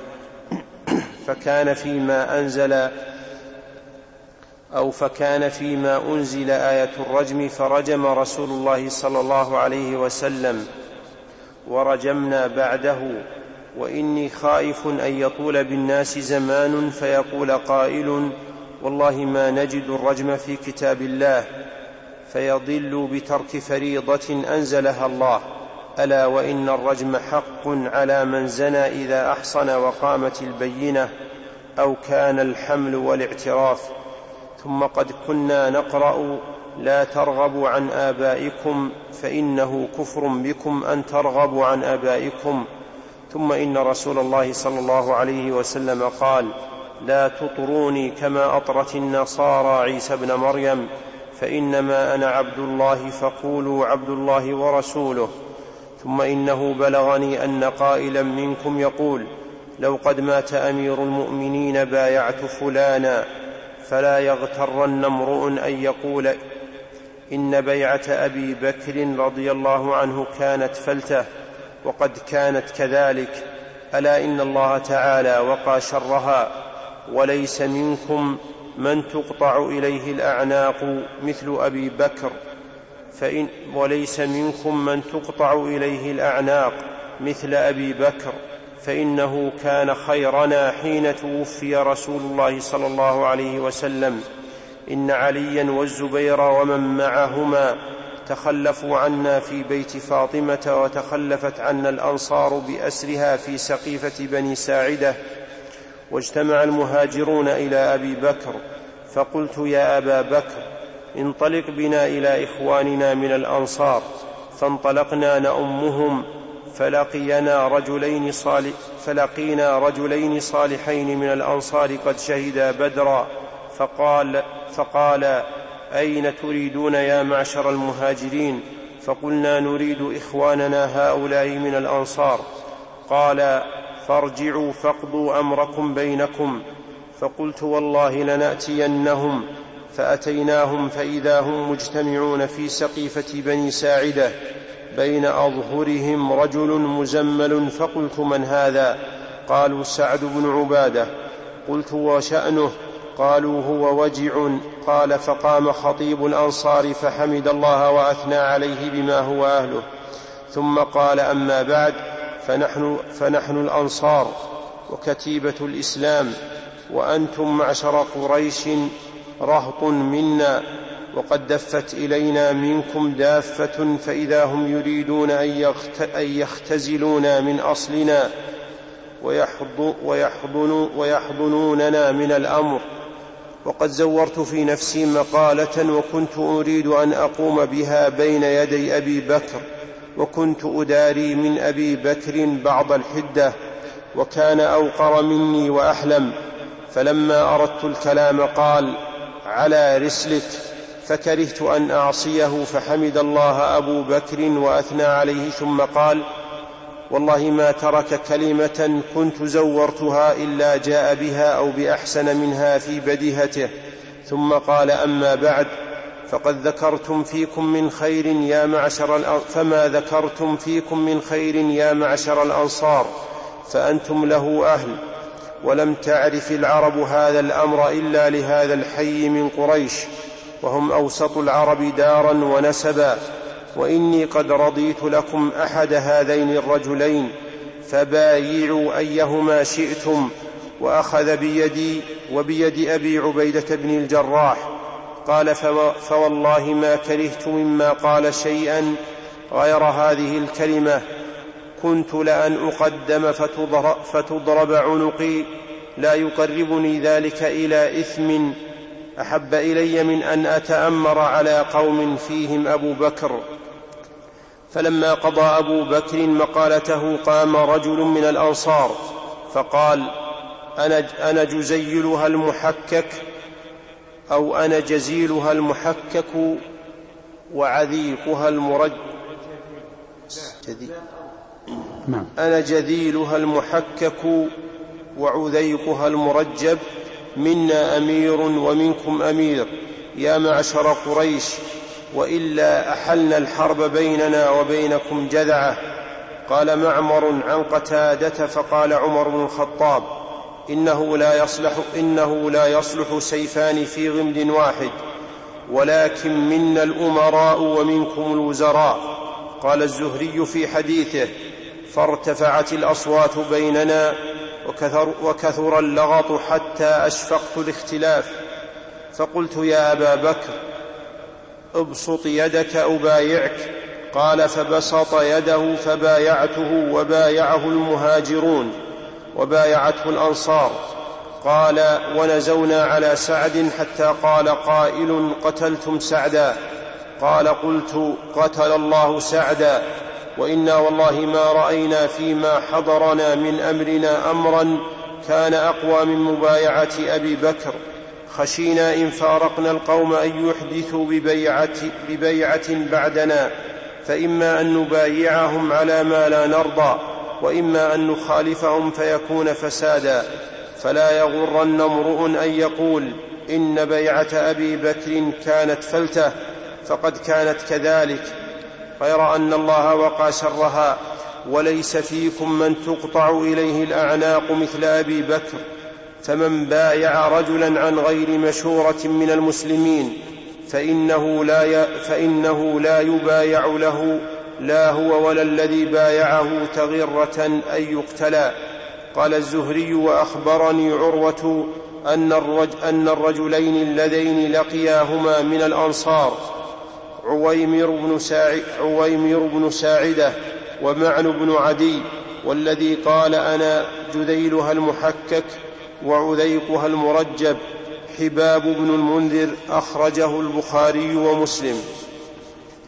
فكان فيما أنزل أو فكان فيما أنزل آية الرجم، فرجم رسول الله صلى الله عليه وسلم ورجمنا بعده. وإني خائف أن يطول بالناس زمان فيقول قائل: والله ما نجد الرجم في كتاب الله، فيضل بترك فريضة أنزلها الله. ألا وإن الرجم حق على من زنى إذا أحصن وقامت البينة أو كان الحمل والاعتراف. ثم قد كنا نقرأ: لا ترغبوا عن آبائكم فإنه كفر بكم أن ترغبوا عن آبائكم. ثم إن رسول الله صلى الله عليه وسلم قال: لا تطروني كما أطرت النصارى عيسى ابن مريم، فإنما أنا عبد الله فقولوا عبد الله ورسوله. ثم إنه بلغني أن قائلا منكم يقول: لو قد مات أمير المؤمنين بايعت فلانا، فلا يغترن امرؤ أن يقول إن بيعة أبي بكر رضي الله عنه كانت فلتة، وقد كانت كذلك. ألا إن الله تعالى وقى شرها، وليس منكم من تقطع إليه الأعناق مثل أبي بكر فإن وليس منكم من تقطع إليه الأعناق مثل أبي بكر فإنه كان خيرنا حين توفي رسول الله صلى الله عليه وسلم. إن عليا والزبير ومن معهما تخلفوا عنا في بيت فاطمة، وتخلفت عنا الأنصار بأسرها في سقيفة بني ساعدة، واجتمع المهاجرون إلى أبي بكر، فقلت: يا أبا بكر، انطلق بنا إلى إخواننا من الأنصار. فانطلقنا نؤمهم، فلقينا رجلين, صالح فلقينا رجلين صالحين من الأنصار قد شهدا بدرا، فقال, فقال أين تريدون يا معشر المهاجرين؟ فقلنا نريد إخواننا هؤلاء من الأنصار. قال فارجعوا فاقضوا أمركم بينكم. فقلت والله لنأتينهم، فأتيناهم فإذا هم مجتمعون في سقيفة بني ساعدة بين أظهرهم رجل مزمل، فقلت من هذا؟ قالوا سعد بن عبادة. قلت وشأنه؟ قالوا هو وجع. قال فقام خطيب الأنصار فحمد الله وأثنى عليه بما هو أهله، ثم قال أما بعد، فنحن, فنحن الأنصار وكتيبة الإسلام، وأنتم معشر قريش رهط منا، وقد دفت إلينا منكم دافة، فإذا هم يريدون أن يختزلونا من أصلنا ويحضنوننا من الأمر. وقد زورت في نفسي مقالة وكنت أريد أن أقوم بها بين يدي أبي بكر، وكنت أداري من أبي بكر بعض الحدة، وكان أوقر مني وأحلم. فلما أردت الكلام قال على رسلك، فكرهت أن أعصيه، فحمد الله أبو بكر وأثنى عليه، ثم قال والله ما ترك كلمة كنت زورتها إلا جاء بها أو بأحسن منها في بديهته. ثم قال أما بعد، فقد ذكرتم فيكم من خير يا معشر فما ذكرتم فيكم من خير يا معشر الأنصار، فأنتم له أهل، ولم تعرف العرب هذا الأمر إلا لهذا الحي من قريش، وهم أوسط العرب دارا ونسبا، وإني قد رضيت لكم أحد هذين الرجلين، فبايعوا أيهما شئتم. وأخذ بيدي وبيد أبي عبيدة بن الجراح. قال فوالله ما كرهت مما قال شيئا غير هذه الكلمة، كنت لأن أقدم فتضرب عنقي، لا يقربني ذلك إلى إثم أحب إلي من أن أتأمر على قوم فيهم أبو بكر. فلما قضى أبو بكر مقالته قام رجل من الأنصار فقال أنا, أنا جزيلها المحكك أو أنا جزيلها المحكك وعذيقها المرج أنا جذيلها المحكك وعذيقها المرجب، منا أمير ومنكم أمير يا معشر قريش، وإلا أحلنا الحرب بيننا وبينكم جذعة. قال معمر عن قتادة فقال عمر بن الخطاب إنه لا يصلح, إنه لا يصلح سيفان في غمد واحد، ولكن منا الأمراء ومنكم الوزراء. قال الزهري في حديثه فارتفعت الأصوات بيننا وكثر, وكثر اللغط حتى أشفقت الاختلاف، فقلت يا أبا بكر ابسط يدك أبايعك. قال فبسط يده فبايعته، وبايعه المهاجرون وبايعته الأنصار. قال ونزونا على سعد حتى قال قائل قتلتم سعدا؟ قال قلت قتل الله سعدا، وإنا والله ما رأينا فيما حضرنا من أمرنا أمرا كان أقوى من مبايعة أبي بكر، خشينا إن فارقنا القوم أن يحدثوا ببيعة, ببيعة بعدنا، فإما أن نبايعهم على ما لا نرضى، وإما أن نخالفهم فيكون فسادا. فلا يغرن امرؤ أن يقول إن بيعة أبي بكر كانت فلتة، فقد كانت كذلك، غير أن الله وقى شرها، وليس فيكم من تقطع إليه الأعناق مثل أبي بكر. فمن بايع رجلا عن غير مشورة من المسلمين فإنه لا, ي... فإنه لا يبايع له، لا هو ولا الذي بايعه تغرة أن يقتلا. قال الزهري وأخبرني عروة أن, الرج... أن الرجلين اللذين لقياهما من الأنصار عويمر بن, ساع... عويمر بن ساعدة ومعن بن عدي، والذي قال أنا جذيلها المحكك وعذيقها المرجب حباب بن المنذر، أخرجه البخاري ومسلم.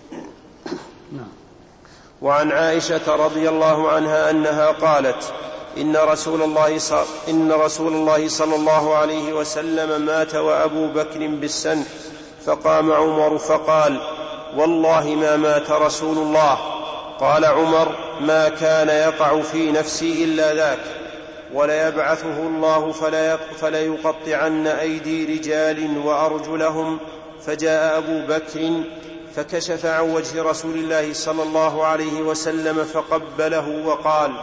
وعن عائشة رضي الله عنها أنها قالت إن رسول الله, إن رسول الله صلى الله عليه وسلم مات وأبو بكر بالسنح. فقام عمر فقال: والله ما مات رسول الله. قال عمر: ما كان يقع في نفسي إلا ذاك، وليبعثه الله فليقطعن أيدي رجال وأرجلهم. فجاء أبو بكر فكشف عن وجه رسول الله صلى الله عليه وسلم فقبله وقال: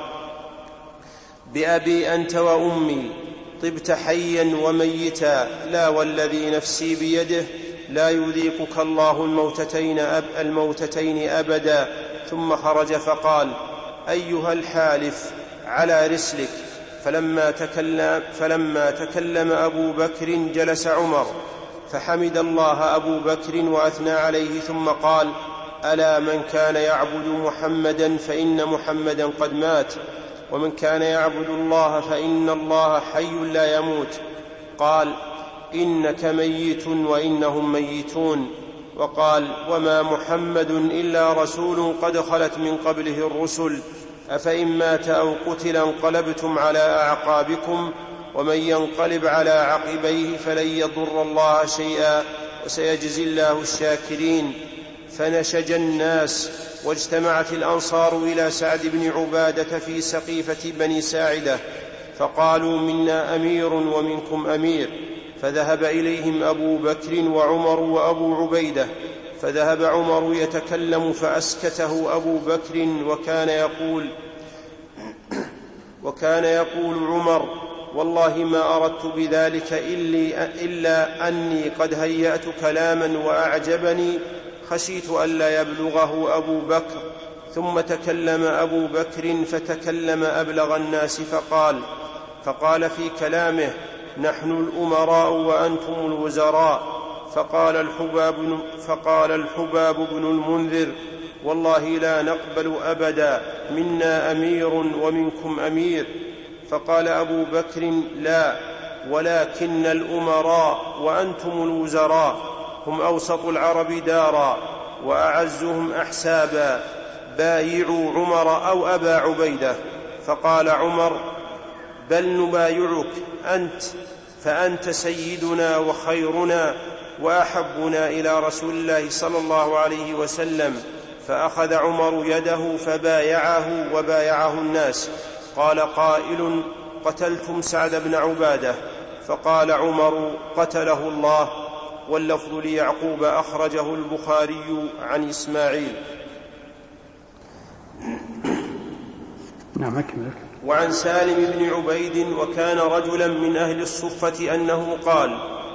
بأبي أنت وأمي، طبت حيا وميتا، لا والذي نفسي بيده لا يذيقك الله الموتتين, أب الموتتين أبدا. ثم خرج فقال: أيها الحالف على رسلك. فلما تكلم, فلما تكلم أبو بكر جلس عمر، فحمد الله أبو بكر وأثنى عليه، ثم قال: ألا من كان يعبد محمدا فإن محمدا قد مات، ومن كان يعبد الله فإن الله حي لا يموت. قال: إنك ميت وإنهم ميتون. وقال: وما محمد إلا رسول قد خلت من قبله الرسل، أفإن مات أو قتل انقلبتم على أعقابكم، ومن ينقلب على عقبيه فلن يضر الله شيئا، وسيجزي الله الشاكرين. فنشج الناس، واجتمعت الأنصار إلى سعد بن عبادة في سقيفة بني ساعدة، فقالوا: منا أمير ومنكم أمير. فذهب إليهم أبو بكر وعمر وأبو عبيدة، فذهب عمر يتكلم فأسكته أبو بكر، وكان يقول وكان يقول عمر: والله ما أردت بذلك إلا أني قد هيأت كلاما وأعجبني، خشيت ألا يبلغه أبو بكر. ثم تكلم أبو بكر فتكلم أبلغ الناس فقال فقال في كلامه: نحن الأمراء وأنتم الوزراء. فقال الحباب, فقال الحباب بن المنذر: والله لا نقبل أبدا، منا أمير ومنكم أمير. فقال أبو بكر: لا، ولكن الأمراء وأنتم الوزراء هم أوسط العرب دارا وأعزهم أحسابا، بايعوا عمر أو أبا عبيدة. فقال عمر: بل نبايعك أنت، فأنت سيدنا وخيرنا وأحبنا إلى رسول الله صلى الله عليه وسلم. فأخذ عمر يده فبايعه وبايعه الناس. قال قائل: قتلتم سعد بن عبادة. فقال عمر: قتله الله. واللفظ ليعقوب، أخرجه البخاري عن إسماعيل. نعم أكمل. وعن سالم بن عبيد وكان رجلا من أهل الصفة أنه قال: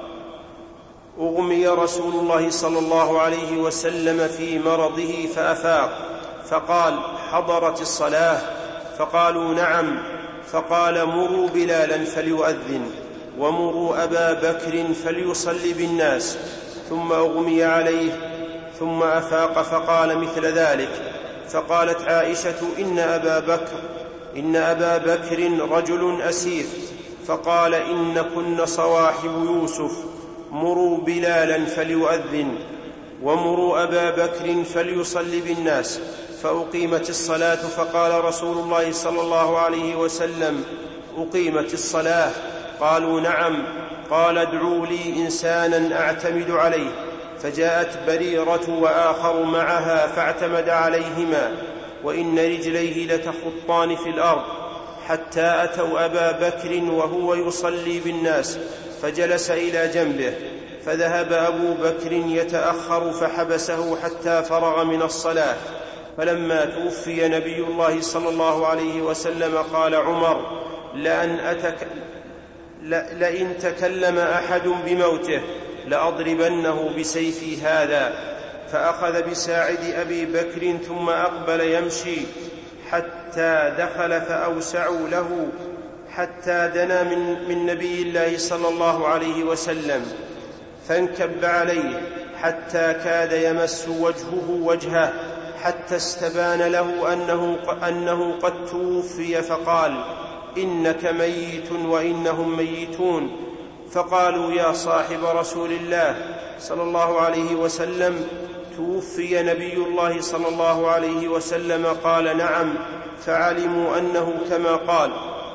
أغمي رسول الله صلى الله عليه وسلم في مرضه فأفاق، فقال: حضرت الصلاة؟ فقالوا: نعم. فقال: مروا بلالا فليؤذن، ومروا أبا بكر فليصلي بالناس. ثم أغمي عليه، ثم أفاق فقال مثل ذلك. فقالت عائشة: إن أبا بكر إن أبا بكر رجل أسير. فقال: إن كن صواحب يوسف، مروا بلالا فليؤذن، ومروا أبا بكر فليصلي بالناس. فأقيمت الصلاة، فقال رسول الله صلى الله عليه وسلم: أقيمت الصلاة؟ قالوا: نعم. قال: ادعوا لي إنسانا أعتمد عليه. فجاءت بريرة وآخر معها فاعتمد عليهما، وإن رجليه لتخطان في الأرض، حتى أتوا أبا بكر وهو يصلي بالناس، فجلس إلى جنبه. فذهب أبو بكر يتأخر فحبسه حتى فرغ من الصلاة. فلما توفي نبي الله صلى الله عليه وسلم قال عمر: لأن أتك... لئن تكلم أحد بموته لأضربنه بسيفي هذا. فأخذ بساعد أبي بكر ثم أقبل يمشي حتى دخل فأوسعوا له، حتى دنا من, من نبي الله صلى الله عليه وسلم، فانكب عليه حتى كاد يمس وجهه وجهه، حتى استبان له أنه, أنه قد توفي. فقال: إنك ميت وإنهم ميتون. فقالوا: يا صاحب رسول الله صلى الله عليه وسلم، توفي نبي الله صلى الله عليه وسلم؟ قال: نعم. فعلموا أنه كما قال.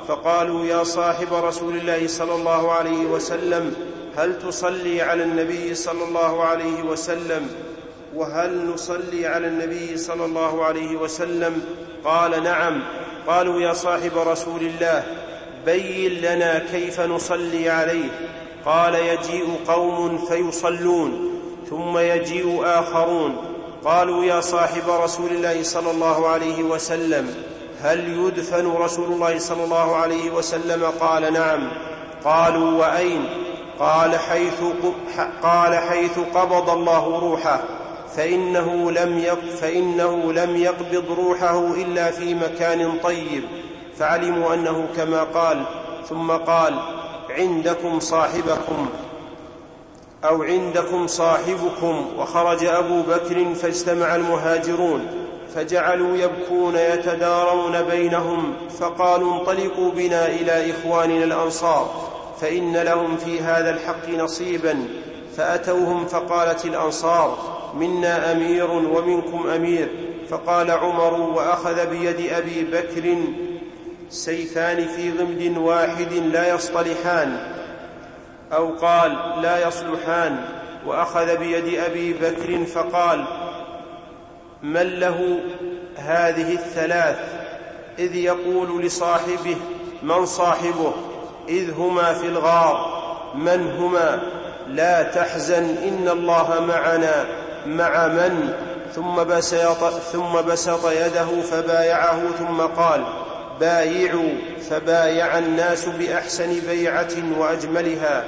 فقالوا يا صاحب رسول الله صلى الله عليه وسلم هل تصلي على النبي صلى الله عليه وسلم وهل نصلي على النبي صلى الله عليه وسلم؟ قال نعم. قالوا يا صاحب رسول الله بين لنا كيف نصلي عليه. قال يجيء قوم فيصلون ثم يجيء آخرون. قالوا يا صاحب رسول الله صلى الله عليه وسلم هل يدفن رسول الله صلى الله عليه وسلم؟ قال نعم. قالوا وأين؟ قال حيث, قال حيث قبض الله روحه، فإنه لم, فإنه لم يقبض روحه إلا في مكان طيب، فعلموا أنه كما قال. ثم قال عندكم صاحبكم أو عندكم صاحبكم. وخرج أبو بكر فاجتمع المهاجرون فجعلوا يبكون يتدارون بينهم، فقالوا انطلقوا بنا إلى إخواننا الأنصار فإن لهم في هذا الحق نصيبا. فأتوهم فقالت الأنصار منا أمير ومنكم أمير. فقال عمر وأخذ بيد أبي بكر سيفان في غمد واحد لا يصطلحان، أو قال لا يصلحان، وأخذ بيد أبي بكر فقال من له هذه الثلاث؟ إذ يقول لصاحبه من صاحبه؟ إذ هما في الغار. من هما؟ لا تحزن إن الله معنا. مع من؟ ثم بسط, ثم بسط يده فبايعه، ثم قال بايعوا. فبايع الناس بأحسن بيعة وأجملها.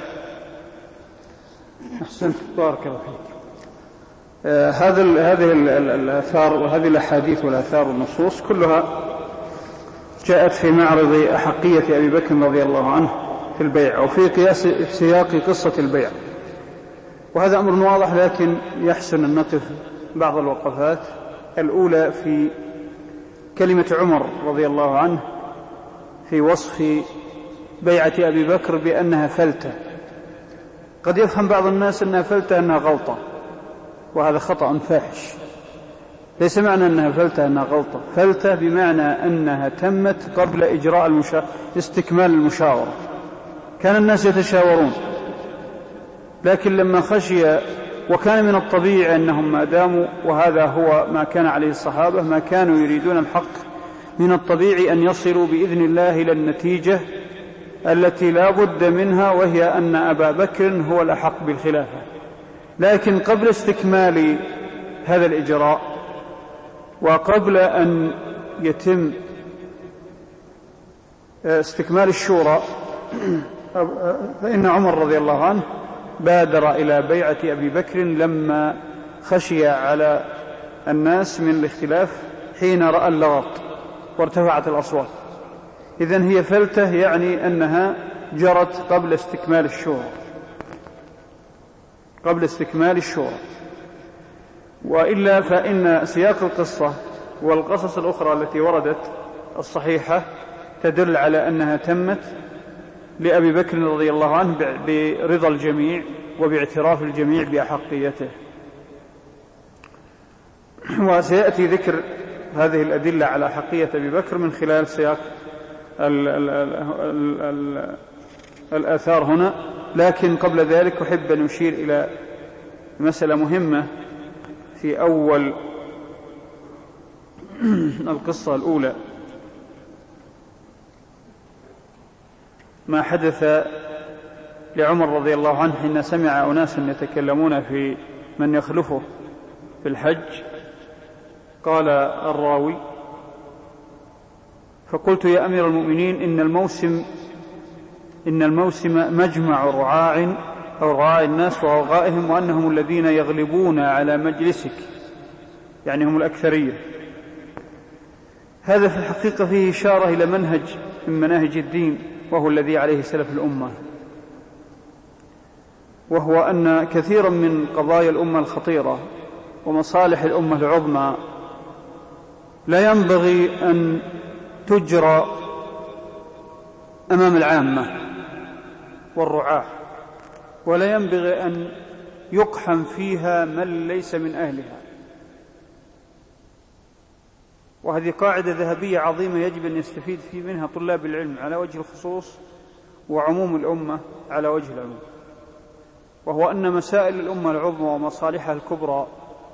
أحسنت، بارك الله فيك. آه هذه هذه الآثار وهذه الأحاديث والآثار والنصوص كلها جاءت في معرض أحقية أبي بكر رضي الله عنه في البيع، وفي قياس سياق قصة البيع، وهذا أمر واضح، لكن يحسن أن نقف بعض الوقفات. الأولى في كلمة عمر رضي الله عنه في وصف بيعة أبي بكر بأنها فلتة. قد يفهم بعض الناس أنها فلتة أنها غلطة، وهذا خطأ فاحش. ليس معنى أنها فلتة أنها غلطة، فلتة بمعنى أنها تمت قبل إجراء المشا... استكمال المشاورة. كان الناس يتشاورون، لكن لما خشي، وكان من الطبيعي أنهم ما داموا، وهذا هو ما كان عليه الصحابة، ما كانوا يريدون الحق، من الطبيعي أن يصلوا بإذن الله إلى النتيجة التي لا بد منها، وهي أن أبا بكر هو الأحق بالخلافة. لكن قبل استكمال هذا الإجراء وقبل أن يتم استكمال الشورى، فإن عمر رضي الله عنه بادر إلى بيعة أبي بكر لما خشي على الناس من الاختلاف حين رأى اللغط وارتفعت الأصوات. إذن هي فلتة، يعني أنها جرت قبل استكمال الشورى قبل استكمال الشورى وإلا فإن سياق القصة والقصص الأخرى التي وردت الصحيحة تدل على أنها تمت لأبي بكر رضي الله عنه برضا الجميع وباعتراف الجميع بأحقيته. وسيأتي ذكر هذه الأدلة على حقية أبي بكر من خلال سياق ال ال ال ال الآثار هنا. لكن قبل ذلك أحب أن أشير إلى مسألة مهمة في أول القصة الأولى، ما حدث لعمر رضي الله عنه حين سمع أناسا يتكلمون في من يخلفه في الحج. قال الراوي: فقلت يا أمير المؤمنين إن الموسم إن الموسم مجمع رعاع أو رعاع الناس وغائهم، وأنهم الذين يغلبون على مجلسك، يعني هم الأكثرية. هذا في الحقيقة فيه إشارة إلى منهج من مناهج الدين، وهو الذي عليه سلف الأمة، وهو أن كثيرا من قضايا الأمة الخطيرة ومصالح الأمة العظمى لا ينبغي أن تجرى أمام العامة والرعاة، ولا ينبغي أن يقحم فيها من ليس من أهلها. وهذه قاعدة ذهبية عظيمة يجب أن يستفيد في منها طلاب العلم على وجه الخصوص وعموم الأمة على وجه العموم، وهو أن مسائل الأمة العظمى ومصالحها الكبرى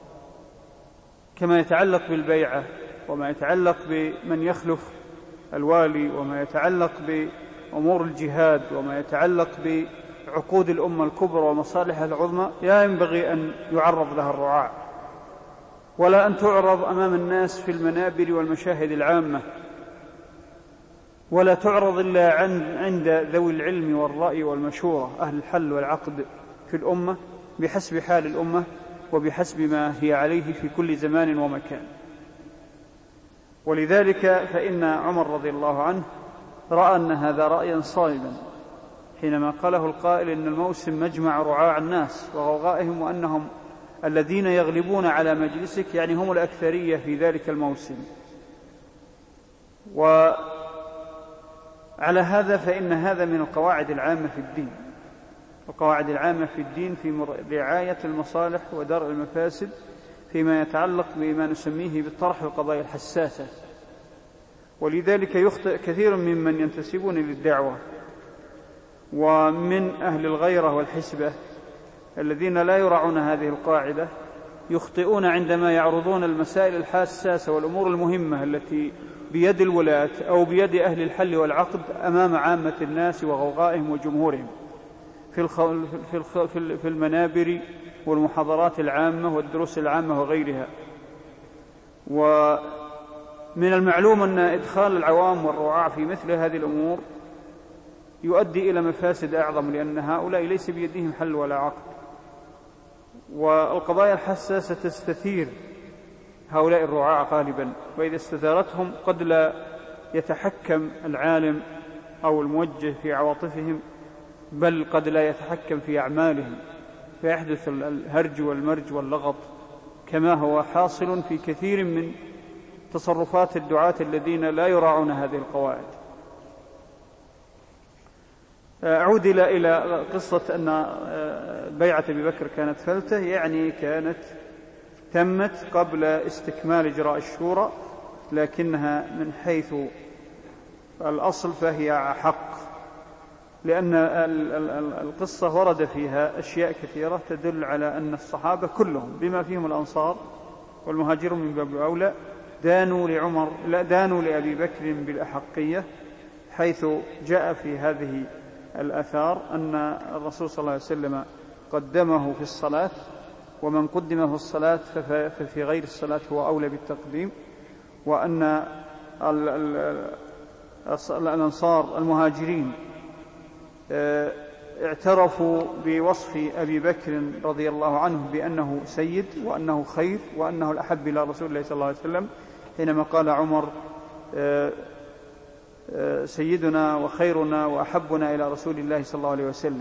كما يتعلق بالبيعة وما يتعلق بمن يخلف الوالي وما يتعلق بأمور الجهاد وما يتعلق بعقود الأمة الكبرى ومصالحها العظمى لا ينبغي أن يعرض لها الرعاع ولا أن تعرض أمام الناس في المنابر والمشاهد العامة، ولا تعرض إلا عند ذوي العلم والرأي والمشورة أهل الحل والعقد في الأمة بحسب حال الأمة وبحسب ما هي عليه في كل زمان ومكان. ولذلك فإن عمر رضي الله عنه رأى أن هذا رأيا صائبا حينما قاله القائل إن الموسم مجمع رعاع الناس وغوغائهم وأنهم الذين يغلبون على مجلسك، يعني هم الأكثرية في ذلك الموسم. وعلى هذا فإن هذا من القواعد العامة في الدين، القواعد العامة في الدين في رعاية المصالح ودرء المفاسد فيما يتعلق بما نسميه بالطرح القضايا الحساسة. ولذلك يخطئ كثير ممن ينتسبون للدعوة ومن أهل الغيرة والحسبة الذين لا يراعون هذه القاعدة، يخطئون عندما يعرضون المسائل الحساسة والأمور المهمة التي بيد الولاة أو بيد أهل الحل والعقد أمام عامة الناس وغوغائهم وجمهورهم في المنابر والمحاضرات العامة والدروس العامة وغيرها. ومن المعلوم أن إدخال العوام والرعاع في مثل هذه الأمور يؤدي إلى مفاسد أعظم، لأن هؤلاء ليس بيدهم حل ولا عقد، والقضايا الحساسة تستثير هؤلاء الرعاع غالبا، وإذا استثارتهم قد لا يتحكم العالم أو الموجه في عواطفهم، بل قد لا يتحكم في أعمالهم، فيحدث الهرج والمرج واللغط كما هو حاصل في كثير من تصرفات الدعاة الذين لا يراعون هذه القواعد. أعود إلى قصة أن بيعة أبي بكر كانت فلتة، يعني كانت تمت قبل استكمال إجراء الشورى، لكنها من حيث الأصل فهي حق، لأن القصة ورد فيها أشياء كثيرة تدل على أن الصحابة كلهم بما فيهم الأنصار والمهاجرون من باب أولى دانوا لعمر لا دانوا لأبي بكر بالأحقية، حيث جاء في هذه الآثار أن الرسول صلى الله عليه وسلم قدمه في الصلاة، ومن قدم في الصلاة ففي غير الصلاة هو أولى بالتقديم، وأن الأنصار المهاجرين اعترفوا بوصف أبي بكر رضي الله عنه بأنه سيد وأنه خير وأنه الأحب إلى رسول الله صلى الله عليه وسلم، حينما قال عمر سيدنا وخيرنا وأحبنا إلى رسول الله صلى الله عليه وسلم.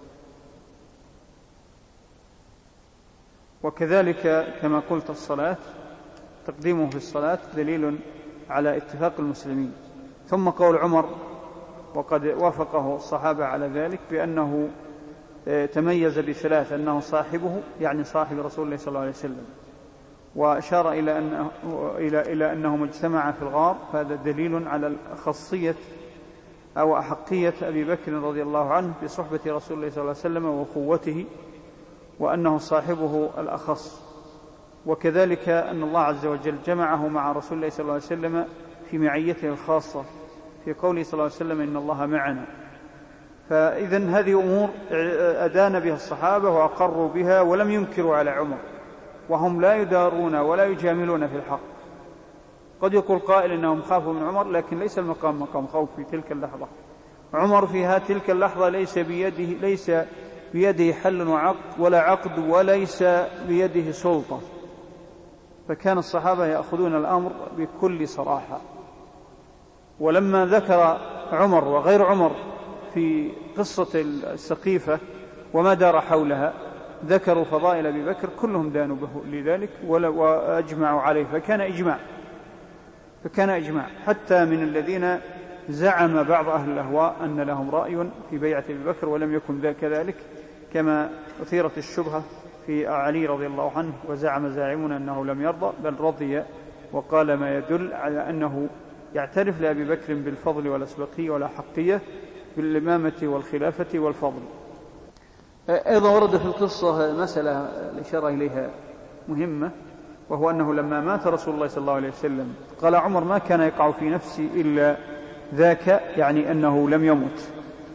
وكذلك كما قلت الصلاة تقديمه في الصلاة دليل على اتفاق المسلمين. ثم قول عمر وقد وافقه الصحابة على ذلك بأنه تميز بثلاث، أنه صاحبه يعني صاحب رسول الله صلى الله عليه وسلم، وأشار إلى أنه, إلى إلى أنهم اجتمعا في الغار، فهذا دليل على خاصية أو أحقية أبي بكر رضي الله عنه بصحبة رسول الله صلى الله عليه وسلم وقوته، وأنه صاحبه الأخص. وكذلك أن الله عز وجل جمعه مع رسول الله صلى الله عليه وسلم في معيته الخاصة في قوله صلى الله عليه وسلم إن الله معنا. فإذن هذه أمور أدان بها الصحابة وأقروا بها ولم ينكروا على عمر، وهم لا يدارون ولا يجاملون في الحق. قد يقول قائل إنهم خافوا من عمر، لكن ليس المقام مقام خوف في تلك اللحظة. عمر في تلك اللحظة ليس بيده ليس بيده حل وعقد ولا عقد وليس بيده سلطة، فكان الصحابة يأخذون الأمر بكل صراحة. ولما ذكر عمر وغير عمر في قصة السقيفة وما دار حولها ذكروا فضائل أبي بكر، كلهم دانوا به لذلك وأجمعوا عليه، فكان إجماع فكان إجماع حتى من الذين زعم بعض أهل الأهواء أن لهم رأي في بيعة أبي بكر ولم يكن ذا كذلك، كما أثيرت الشبهة في علي رضي الله عنه وزعم زاعمون أنه لم يرضى بل رضي وقال ما يدل على أنه يعترف لأبي بكر بالفضل والأسبقية والأحقية بالإمامة والخلافة والفضل. أيضا ورد في القصة مسألة الإشارة إليها مهمة، وهو أنه لما مات رسول الله صلى الله عليه وسلم قال عمر ما كان يقع في نفسي إلا ذاك، يعني أنه لم يمت.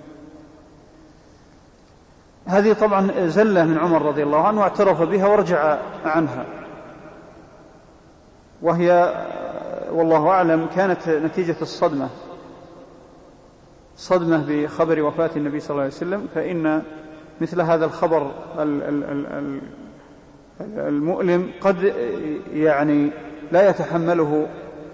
هذه طبعا زلة من عمر رضي الله عنه واعترف بها ورجع عنها، وهي والله أعلم كانت نتيجة الصدمة صدمة بخبر وفاة النبي صلى الله عليه وسلم. فإن مثل هذا الخبر المؤلم قد يعني لا يتحمله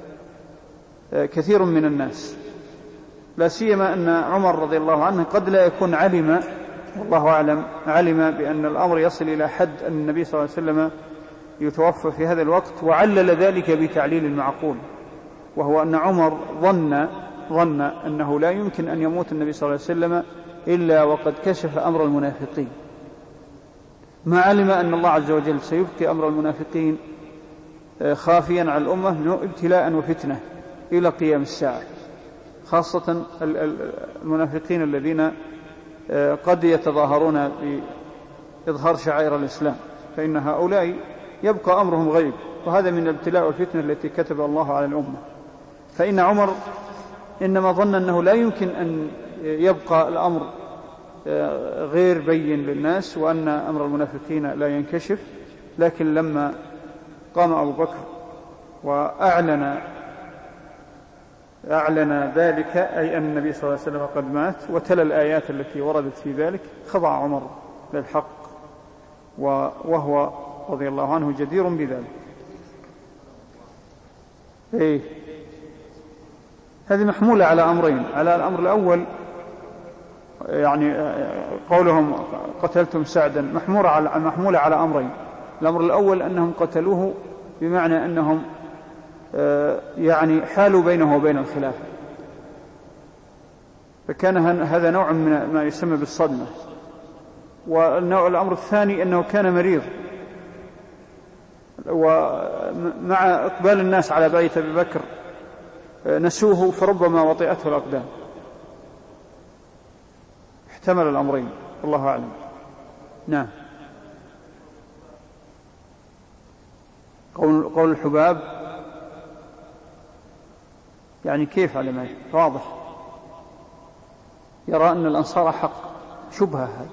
كثير من الناس، لا سيما أن عمر رضي الله عنه قد لا يكون علم، والله أعلم، علم بأن الأمر يصل إلى حد أن النبي صلى الله عليه وسلم يتوفى في هذا الوقت، وعلل ذلك بتعليل المعقول، وهو أن عمر ظن ظن أنه لا يمكن أن يموت النبي صلى الله عليه وسلم إلا وقد كشف أمر المنافقين، ما علم أن الله عز وجل سيبقي أمر المنافقين خافيا على الأمة ابتلاء وفتنة إلى قيام الساعة، خاصة المنافقين الذين قد يتظاهرون بإظهار شعائر الإسلام، فإن هؤلاء يبقى أمرهم غيب، وهذا من الابتلاء والفتنة التي كتب الله على الأمة. فإن عمر إنما ظن أنه لا يمكن أن يبقى الأمر غير بين للناس وأن أمر المنافقين لا ينكشف، لكن لما قام أبو بكر وأعلن أعلن ذلك، أي أن النبي صلى الله عليه وسلم قد مات، وتلا الآيات التي وردت في ذلك، خضع عمر للحق، وهو رضي الله عنه جدير بذلك. إيه؟ هذه محمولة على أمرين. على الأمر الأول يعني قولهم قتلتم سعدا محمولة على محمولة على أمرين. الأمر الأول أنهم قتلوه بمعنى أنهم يعني حالوا بينه وبين الخلافة، فكان هذا نوع من ما يسمى بالصدمة. والنوع الأمر الثاني أنه كان مريض، ومع إقبال الناس على بيت أبي بكر نسوه فربما وطئته الأقدام. احتمل الأمرين، والله أعلم. نعم. قول, قول الحباب يعني كيف على ما واضح، يرى أن الأنصار حق، شبهة هذا،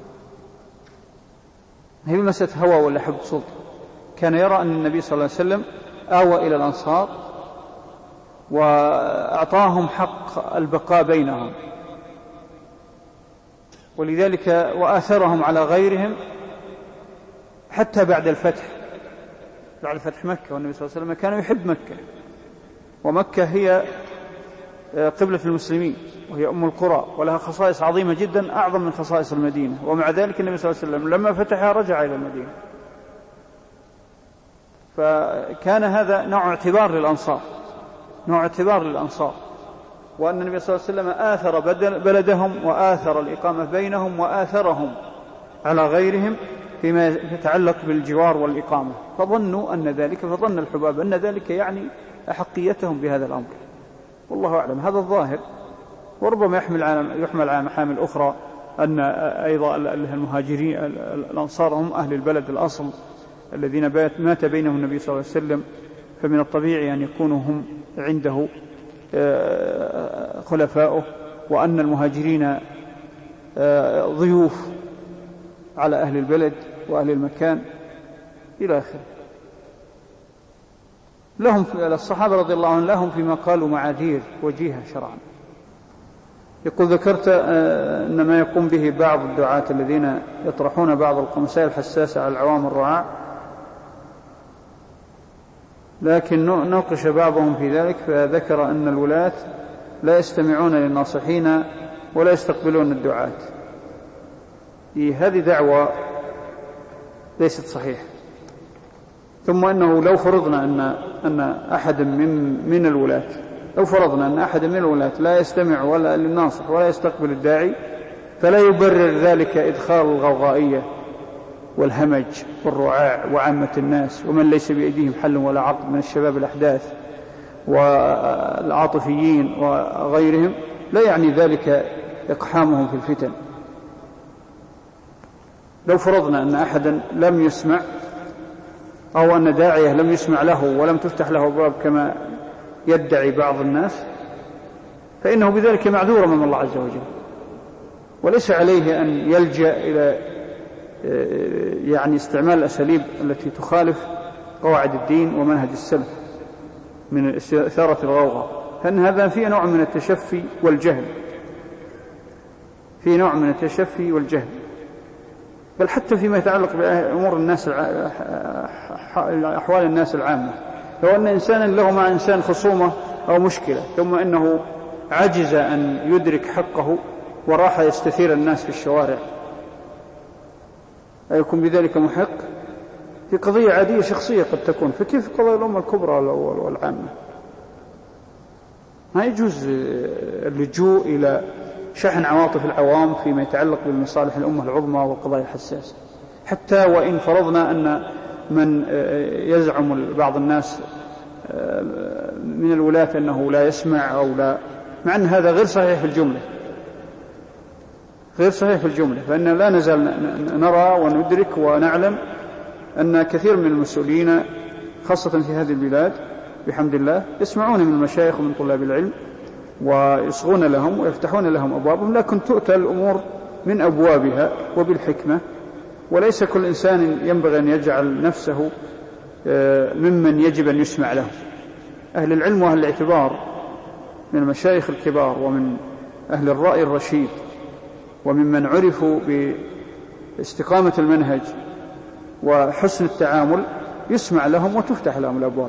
هي مسألة هوى ولا حب سلطة. كان يرى أن النبي صلى الله عليه وسلم آوى إلى الأنصار وأعطاهم حق البقاء بينهم، ولذلك وآثرهم على غيرهم حتى بعد الفتح، بعد فتح مكة. والنبي صلى الله عليه وسلم كان يحب مكة، ومكة هي قبلة المسلمين، وهي أم القرى، ولها خصائص عظيمة جدا أعظم من خصائص المدينة، ومع ذلك النبي صلى الله عليه وسلم لما فتحها رجع إلى المدينة. فكان هذا نوع اعتبار للأنصار، نوع اعتبار للأنصار، وأن النبي صلى الله عليه وسلم آثر بلدهم وآثر الإقامة بينهم وآثرهم على غيرهم فيما يتعلق بالجوار والإقامة، فظنوا أن ذلك فظن الحباب أن ذلك يعني أحقيتهم بهذا الأمر، والله أعلم. هذا الظاهر، وربما يحمل على يحمل على محامل أخرى أن أيضا المهاجرين الأنصار هم أهل البلد الأصل الذين مات بينهم النبي صلى الله عليه وسلم، فمن الطبيعي أن يكونوا هم عنده خلفاؤه، وأن المهاجرين ضيوف على أهل البلد وأهل المكان إلى آخره. لهم الصحابة رضي الله عنهم لهم فيما قالوا معاذير وجيهة شرعا. يقول ذكرت أن ما يقوم به بعض الدعاة الذين يطرحون بعض المسائل الحساسة على العوام الرعاع، لكن نوقش بعضهم في ذلك، فذكر أن الولاة لا يستمعون للناصحين ولا يستقبلون الدعاة. هذه دعوة ليست صحيحة. ثم أنه لو فرضنا أن أن أحد من من الولاة لو فرضنا أن أحد من الولاة لا يستمع ولا للناصح ولا يستقبل الداعي، فلا يبرر ذلك إدخال الغوغائية والهمج والرعاع وعامة الناس ومن ليس بأيديهم حل ولا عقد من الشباب الأحداث والعاطفيين وغيرهم، لا يعني ذلك إقحامهم في الفتن. لو فرضنا أن أحدا لم يسمع أو أن داعية لم يسمع له ولم تفتح له باب كما يدعي بعض الناس، فإنه بذلك معذور من الله عز وجل، وليس عليه أن يلجأ إلى يعني استعمال الأساليب التي تخالف قواعد الدين ومنهج السلف من إثارة الغوغاء، فإن هذا فيه نوع من التشفي والجهل، فيه نوع من التشفي والجهل. بل حتى فيما يتعلق بأمور الناس أحوال الناس العامة، لو أن إنسانا له مع إنسان خصومة أو مشكلة ثم إنه عجز أن يدرك حقه وراح يستثير الناس في الشوارع، أيكون بذلك محق؟ في قضية عادية شخصية قد تكون، فكيف قضايا الأمة الكبرى والعامة؟ ما يجوز اللجوء إلى شحن عواطف العوام فيما يتعلق بالمصالح الأمة العظمى والقضايا الحساسة، حتى وإن فرضنا أن من يزعم بعض الناس من الولاة أنه لا يسمع أو لا، مع أن هذا غير صحيح في الجملة، غير صحيح في الجملة، فإن لا نزال نرى وندرك ونعلم أن كثير من المسؤولين خاصة في هذه البلاد بحمد الله يسمعون من المشايخ ومن طلاب العلم ويصغون لهم ويفتحون لهم أبوابهم، لكن تؤتى الأمور من أبوابها وبالحكمة، وليس كل إنسان ينبغي أن يجعل نفسه ممن يجب أن يسمع له. أهل العلم وأهل الاعتبار من المشايخ الكبار ومن أهل الرأي الرشيد وممن عرفوا باستقامة المنهج وحسن التعامل يسمع لهم وتفتح لهم الأبواب.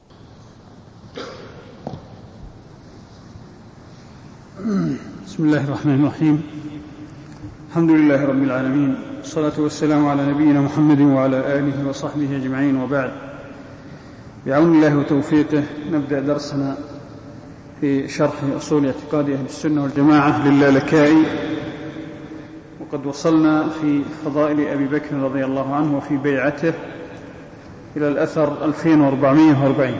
بسم الله الرحمن الرحيم، الحمد لله رب العالمين، والصلاة والسلام على نبينا محمد وعلى آله وصحبه أجمعين، وبعد. بعون الله وتوفيقه نبدأ درسنا في شرح أصول اعتقاد أهل السنة والجماعة للالكائي، وقد وصلنا في فضائل أبي بكر رضي الله عنه وفي بيعته إلى الأثر ألفين وأربعمائة وأربعين.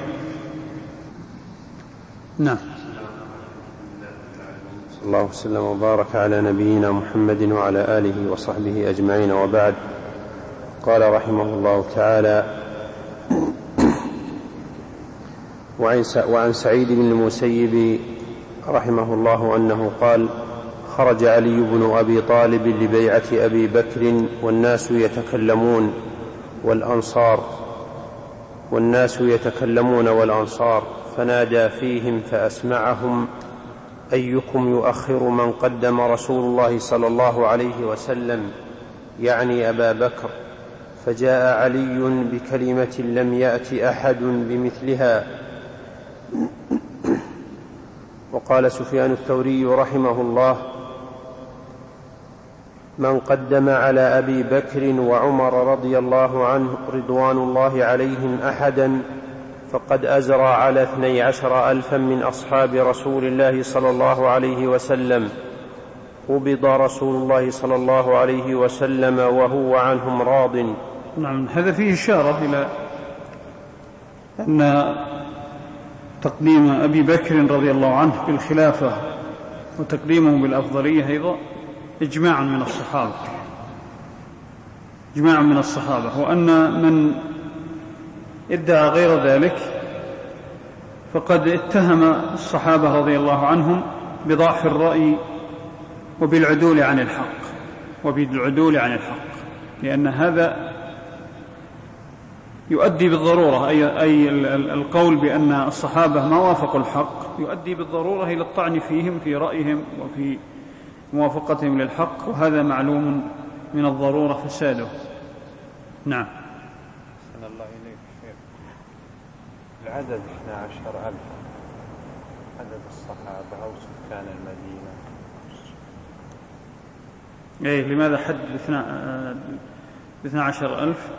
نعم. صلى الله وسلم وبارك على نبينا محمد وعلى آله وصحبه أجمعين، وبعد. قال رحمه الله تعالى: وعن سعيد بن المسيب رحمه الله أنه قال: خرج علي بن أبي طالب لبيعة أبي بكر والناس يتكلمون والأنصار والناس يتكلمون والأنصار فنادى فيهم فأسمعهم: أيكم يؤخر من قدم رسول الله صلى الله عليه وسلم، يعني أبا بكر؟ فجاء علي بكلمة لم يأت أحد بمثلها. وقال سفيان الثوري رحمه الله: من قدم على أبي بكر وعمر رضي الله عنه رضوان الله عليهم أحدا فقد أزرى على اثني عشر ألفا من أصحاب رسول الله صلى الله عليه وسلم. قبض رسول الله صلى الله عليه وسلم وهو عنهم راض. نعم، هذا فيه إشارة إلى أن تقديم أبي بكر رضي الله عنه بالخلافة وتقديمه بالأفضلية أيضا إجماع من الصحابة، إجماع من الصحابة، وأن من ادعى غير ذلك فقد اتهم الصحابة رضي الله عنهم بضعف الرأي وبالعدول عن الحق وبالعدول عن الحق، لأن هذا يؤدي بالضرورة، أي, أي القول بأن الصحابة ما وافقوا الحق يؤدي بالضرورة إلى الطعن فيهم في رأيهم وفي موافقتهم للحق، وهذا معلوم من الضرورة فساده. نعم. أحسن الله إليك شيخ. العدد اثنا عشر ألف عدد الصحابة أو سكان المدينة. إيه، لماذا حد باثنى عشر ألف؟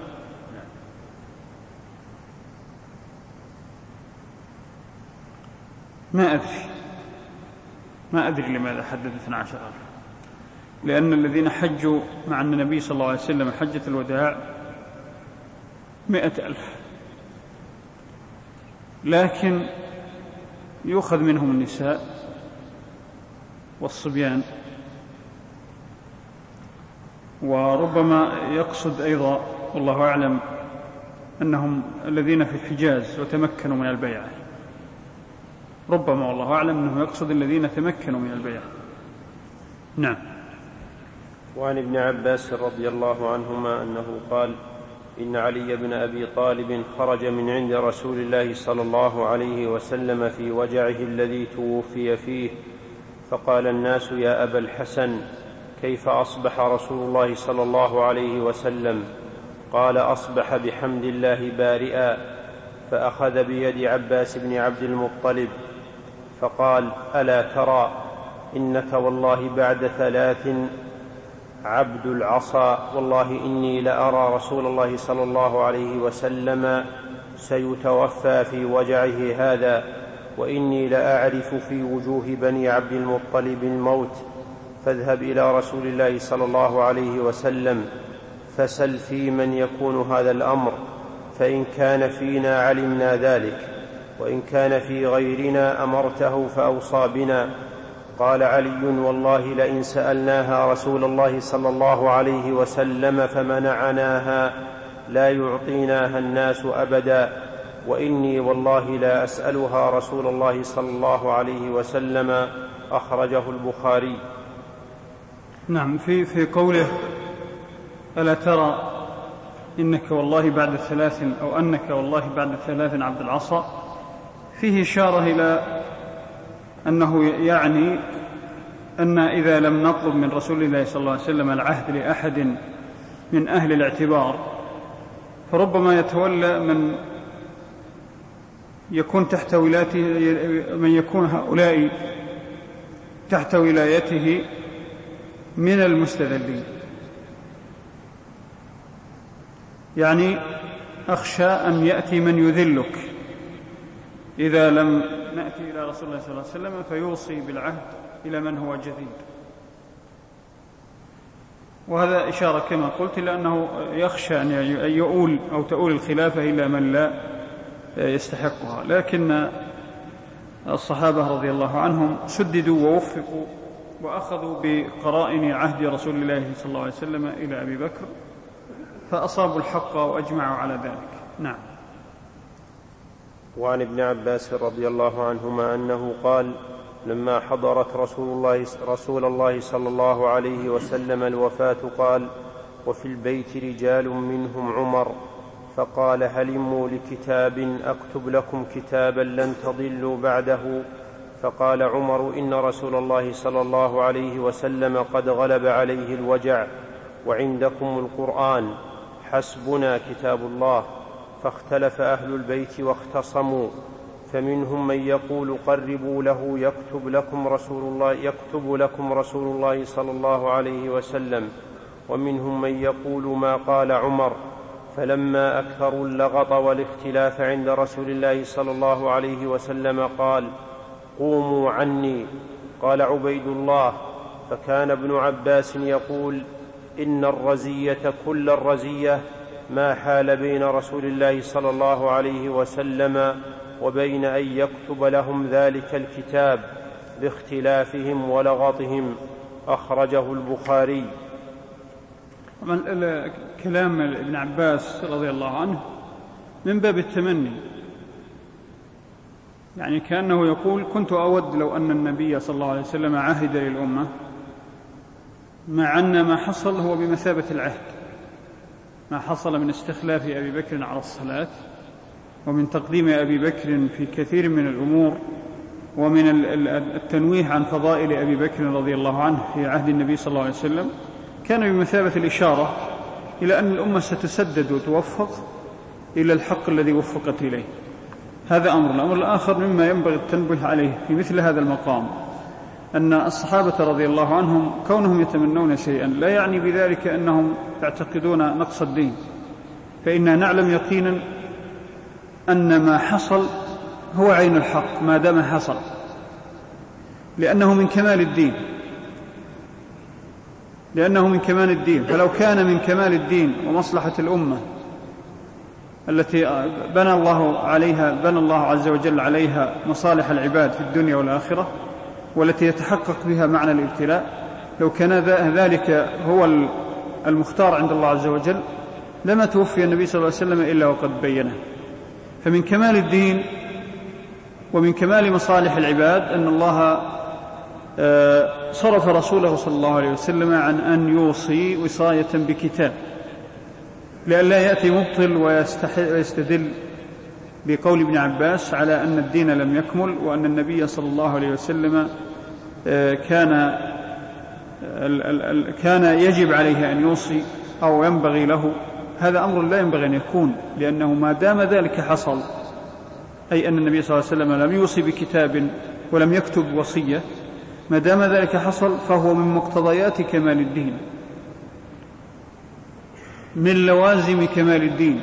ما أدري ما أدري لماذا حدد اثنى عشر ألف، لأن الذين حجوا مع النبي صلى الله عليه وسلم حجة الوداع مئة ألف، لكن يؤخذ منهم النساء والصبيان، وربما يقصد أيضا والله أعلم أنهم الذين في الحجاز وتمكنوا من البيعة، ربما والله أعلم أنه يقصد الذين تمكنوا من البيعة. نعم. وعن ابن عباس رضي الله عنهما أنه قال: إن علي بن أبي طالب خرج من عند رسول الله صلى الله عليه وسلم في وجعه الذي توفي فيه، فقال الناس: يا أبا الحسن، كيف أصبح رسول الله صلى الله عليه وسلم؟ قال: أصبح بحمد الله بارئا. فأخذ بيد عباس بن عبد المطلب فقال: ألا ترى إنك والله بعد ثلاث عبد العصا، والله إني لأرى رسول الله صلى الله عليه وسلم سيتوفى في وجعه هذا، وإني لأعرف في وجوه بني عبد المطلب الموت، فاذهب إلى رسول الله صلى الله عليه وسلم فسل في من يكون هذا الأمر، فإن كان فينا علمنا ذلك، وإن كان في غيرنا أمرته فأوصى بنا. قال علي: والله لئن سألناها رسول الله صلى الله عليه وسلم فمنعناها لا يعطيناها الناس أبدا، وإني والله لا أسألها رسول الله صلى الله عليه وسلم. أخرجه البخاري. نعم. في في قوله: ألا ترى إنك والله بعد ثلاث أو أنك والله بعد ثلاث عبد العصا، فيه إشارة إلى أنه يعني أن إذا لم نطلب من رسول الله صلى الله عليه وسلم العهد لأحد من أهل الاعتبار، فربما يتولى من يكون تحت ولايته، من يكون هؤلاء تحت ولايته من المستذلين. يعني أخشى أن يأتي من يذلك إذا لم نأتي إلى رسول الله صلى الله عليه وسلم فيوصي بالعهد إلى من هو جديد. وهذا إشارة كما قلت لأنه يخشى أن يؤول أو تؤول الخلافة إلى من لا يستحقها، لكن الصحابة رضي الله عنهم سددوا ووفقوا وأخذوا بقرائن عهد رسول الله صلى الله عليه وسلم إلى أبي بكر، فأصابوا الحق وأجمعوا على ذلك. نعم. وعن ابن عباس رضي الله عنهما أنه قال: لما حضرت رسول الله, رسول الله صلى الله عليه وسلم الوفاة قال: وفي البيت رجال منهم عمر، فقال: هلموا لكتاب أكتب لكم كتابا لن تضلوا بعده. فقال عمر: إن رسول الله صلى الله عليه وسلم قد غلب عليه الوجع، وعندكم القرآن، حسبنا كتاب الله. فاختلف أهل البيت واختصموا، فمنهم من يقول: قربوا له يكتب لكم رسول الله, يكتب لكم رسول الله صلى الله عليه وسلم، ومنهم من يقول ما قال عمر. فلما أكثروا اللغط والاختلاف عند رسول الله صلى الله عليه وسلم قال: قوموا عني. قال عبيد الله: فكان ابن عباس يقول: إن الرزية كل الرزية ما حال بين رسول الله صلى الله عليه وسلم وبين أن يكتب لهم ذلك الكتاب باختلافهم ولغطهم. أخرجه البخاري. كلام ابن عباس رضي الله عنه من باب التمني، يعني كأنه يقول: كنت أود لو أن النبي صلى الله عليه وسلم عهد للأمة، مع أن ما حصل هو بمثابة العهد، ما حصل من استخلاف أبي بكر على الصلاة، ومن تقديم أبي بكر في كثير من الأمور، ومن التنويه عن فضائل أبي بكر رضي الله عنه في عهد النبي صلى الله عليه وسلم، كان بمثابة الإشارة إلى أن الأمة ستسدد وتوفق إلى الحق الذي وفقت إليه. هذا أمر. الأمر الآخر مما ينبغي التنبيه عليه في مثل هذا المقام أن الصحابة رضي الله عنهم كونهم يتمنون شيئا لا يعني بذلك أنهم يعتقدون نقص الدين، فإننا نعلم يقينا أن ما حصل هو عين الحق ما دام حصل، لأنه من كمال الدين. لأنه من كمال الدين. فلو كان من كمال الدين ومصلحة الأمة التي بنى الله عليها بنى الله عز وجل عليها مصالح العباد في الدنيا والآخرة والتي يتحقق بها معنى الابتلاء، لو كان ذلك هو المختار عند الله عز وجل لما توفي النبي صلى الله عليه وسلم إلا وقد بينه. فمن كمال الدين ومن كمال مصالح العباد أن الله صرف رسوله صلى الله عليه وسلم عن أن يوصي وصاية بكتاب، لئلا يأتي مبطل ويستدل بقول ابن عباس على أن الدين لم يكمل وأن النبي صلى الله عليه وسلم كان كان يجب عليه أن يوصي أو ينبغي له. هذا أمر لا ينبغي أن يكون، لأنه ما دام ذلك حصل، أي أن النبي صلى الله عليه وسلم لم يوصي بكتاب ولم يكتب وصية، ما دام ذلك حصل فهو من مقتضيات كمال الدين، من لوازم كمال الدين،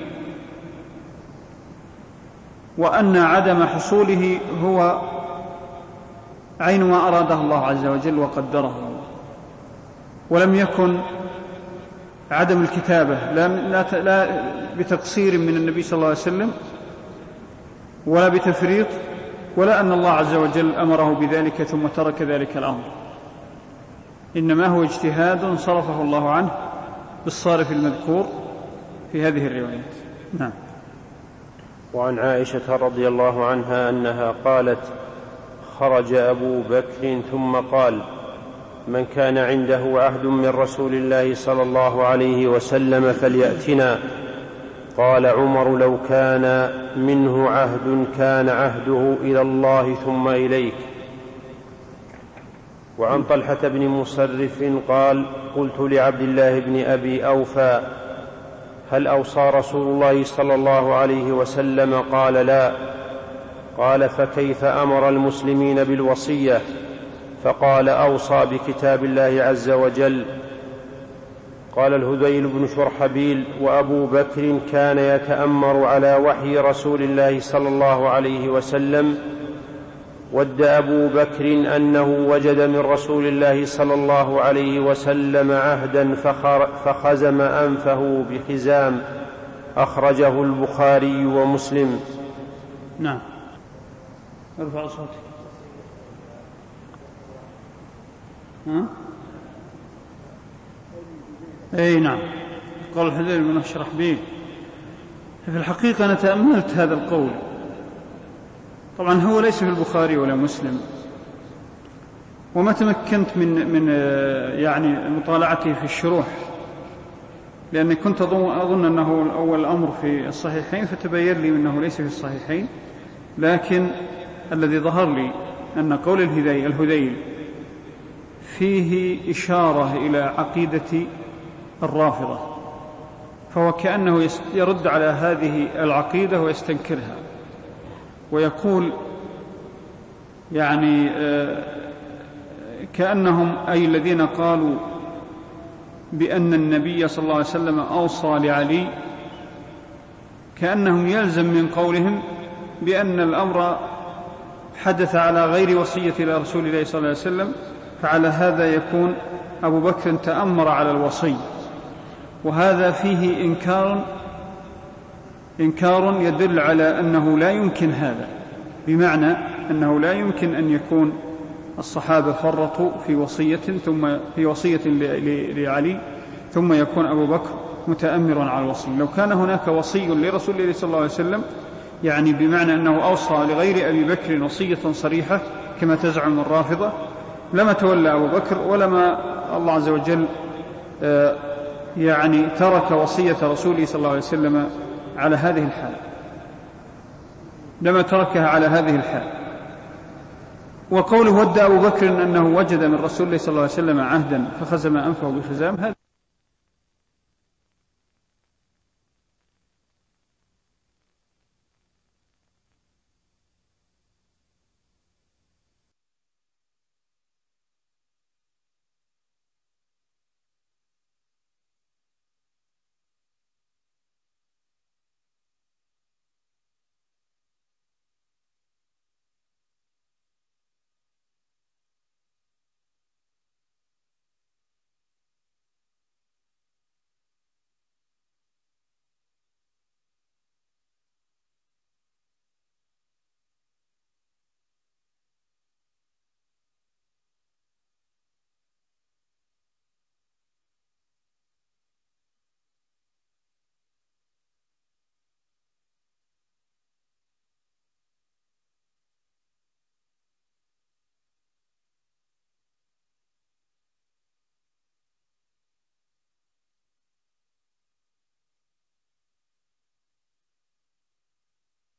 وأن عدم حصوله هو عين ما أراده الله عز وجل وقدره الله. ولم يكن عدم الكتابة لا, لا, لا بتقصير من النبي صلى الله عليه وسلم ولا بتفريط، ولا أن الله عز وجل أمره بذلك ثم ترك ذلك الأمر، إنما هو اجتهاد صرفه الله عنه بالصارف المذكور في هذه الروايات. نعم. وعن عائشة رضي الله عنها أنها قالت: خرج أبو بكر ثم قال: من كان عنده عهد من رسول الله صلى الله عليه وسلم فليأتنا. قال عمر: لو كان منه عهد كان عهده إلى الله ثم إليك. وعن طلحة بن مصرف قال: قلت لعبد الله بن أبي أوفى: هل أوصى رسول الله صلى الله عليه وسلم؟ قال: لا. قال: فكيف أمر المسلمين بالوصية؟ فقال: أوصى بكتاب الله عز وجل. قال الهذيل بن شرحبيل: وأبو بكر كان يتأمر على وحي رسول الله صلى الله عليه وسلم. ود أبو بكر أنه وجد من رسول الله صلى الله عليه وسلم عهدا فخزم أنفه بخزام، أخرجه البخاري ومسلم. نعم. ارفع صوتك. ها؟ أي نعم. قال الهذيل بن شرحبيل: في الحقيقة أنا تأملت هذا القول، طبعا هو ليس في البخاري ولا مسلم، وما تمكنت من من يعني مطالعته في الشروح، لأني كنت أظن أنه أول الأمر في الصحيحين، فتبين لي أنه ليس في الصحيحين. لكن الذي ظهر لي أن قول الهذيل الهذيل فيه إشارة إلى عقيدة الرافضة، فهو كأنه يرد على هذه العقيدة ويستنكرها، ويقول يعني كأنهم أي الذين قالوا بأن النبي صلى الله عليه وسلم أوصى لعلي، كأنهم يلزم من قولهم بأن الأمر حدث على غير وصية رسول الله صلى الله عليه وسلم، فعلى هذا يكون أبو بكر تأمر على الوصي. وهذا فيه إنكار إنكار يدل على أنه لا يمكن هذا، بمعنى أنه لا يمكن أن يكون الصحابة فرطوا في وصية ثم في وصية لعلي ثم يكون أبو بكر متأمرا على الوصي. لو كان هناك وصي لرسول الله صلى الله عليه وسلم، يعني بمعنى أنه أوصى لغير أبي بكر وصية صريحة كما تزعم الرافضة، لما تولى أبو بكر، ولما الله عز وجل يعني ترك وصية رسوله صلى الله عليه وسلم على هذه الحال، لما تركها على هذه الحال. وقوله ود أبو بكر أنه وجد من رسول الله صلى الله عليه وسلم عهدا فخزم أنفه بخزام، هذا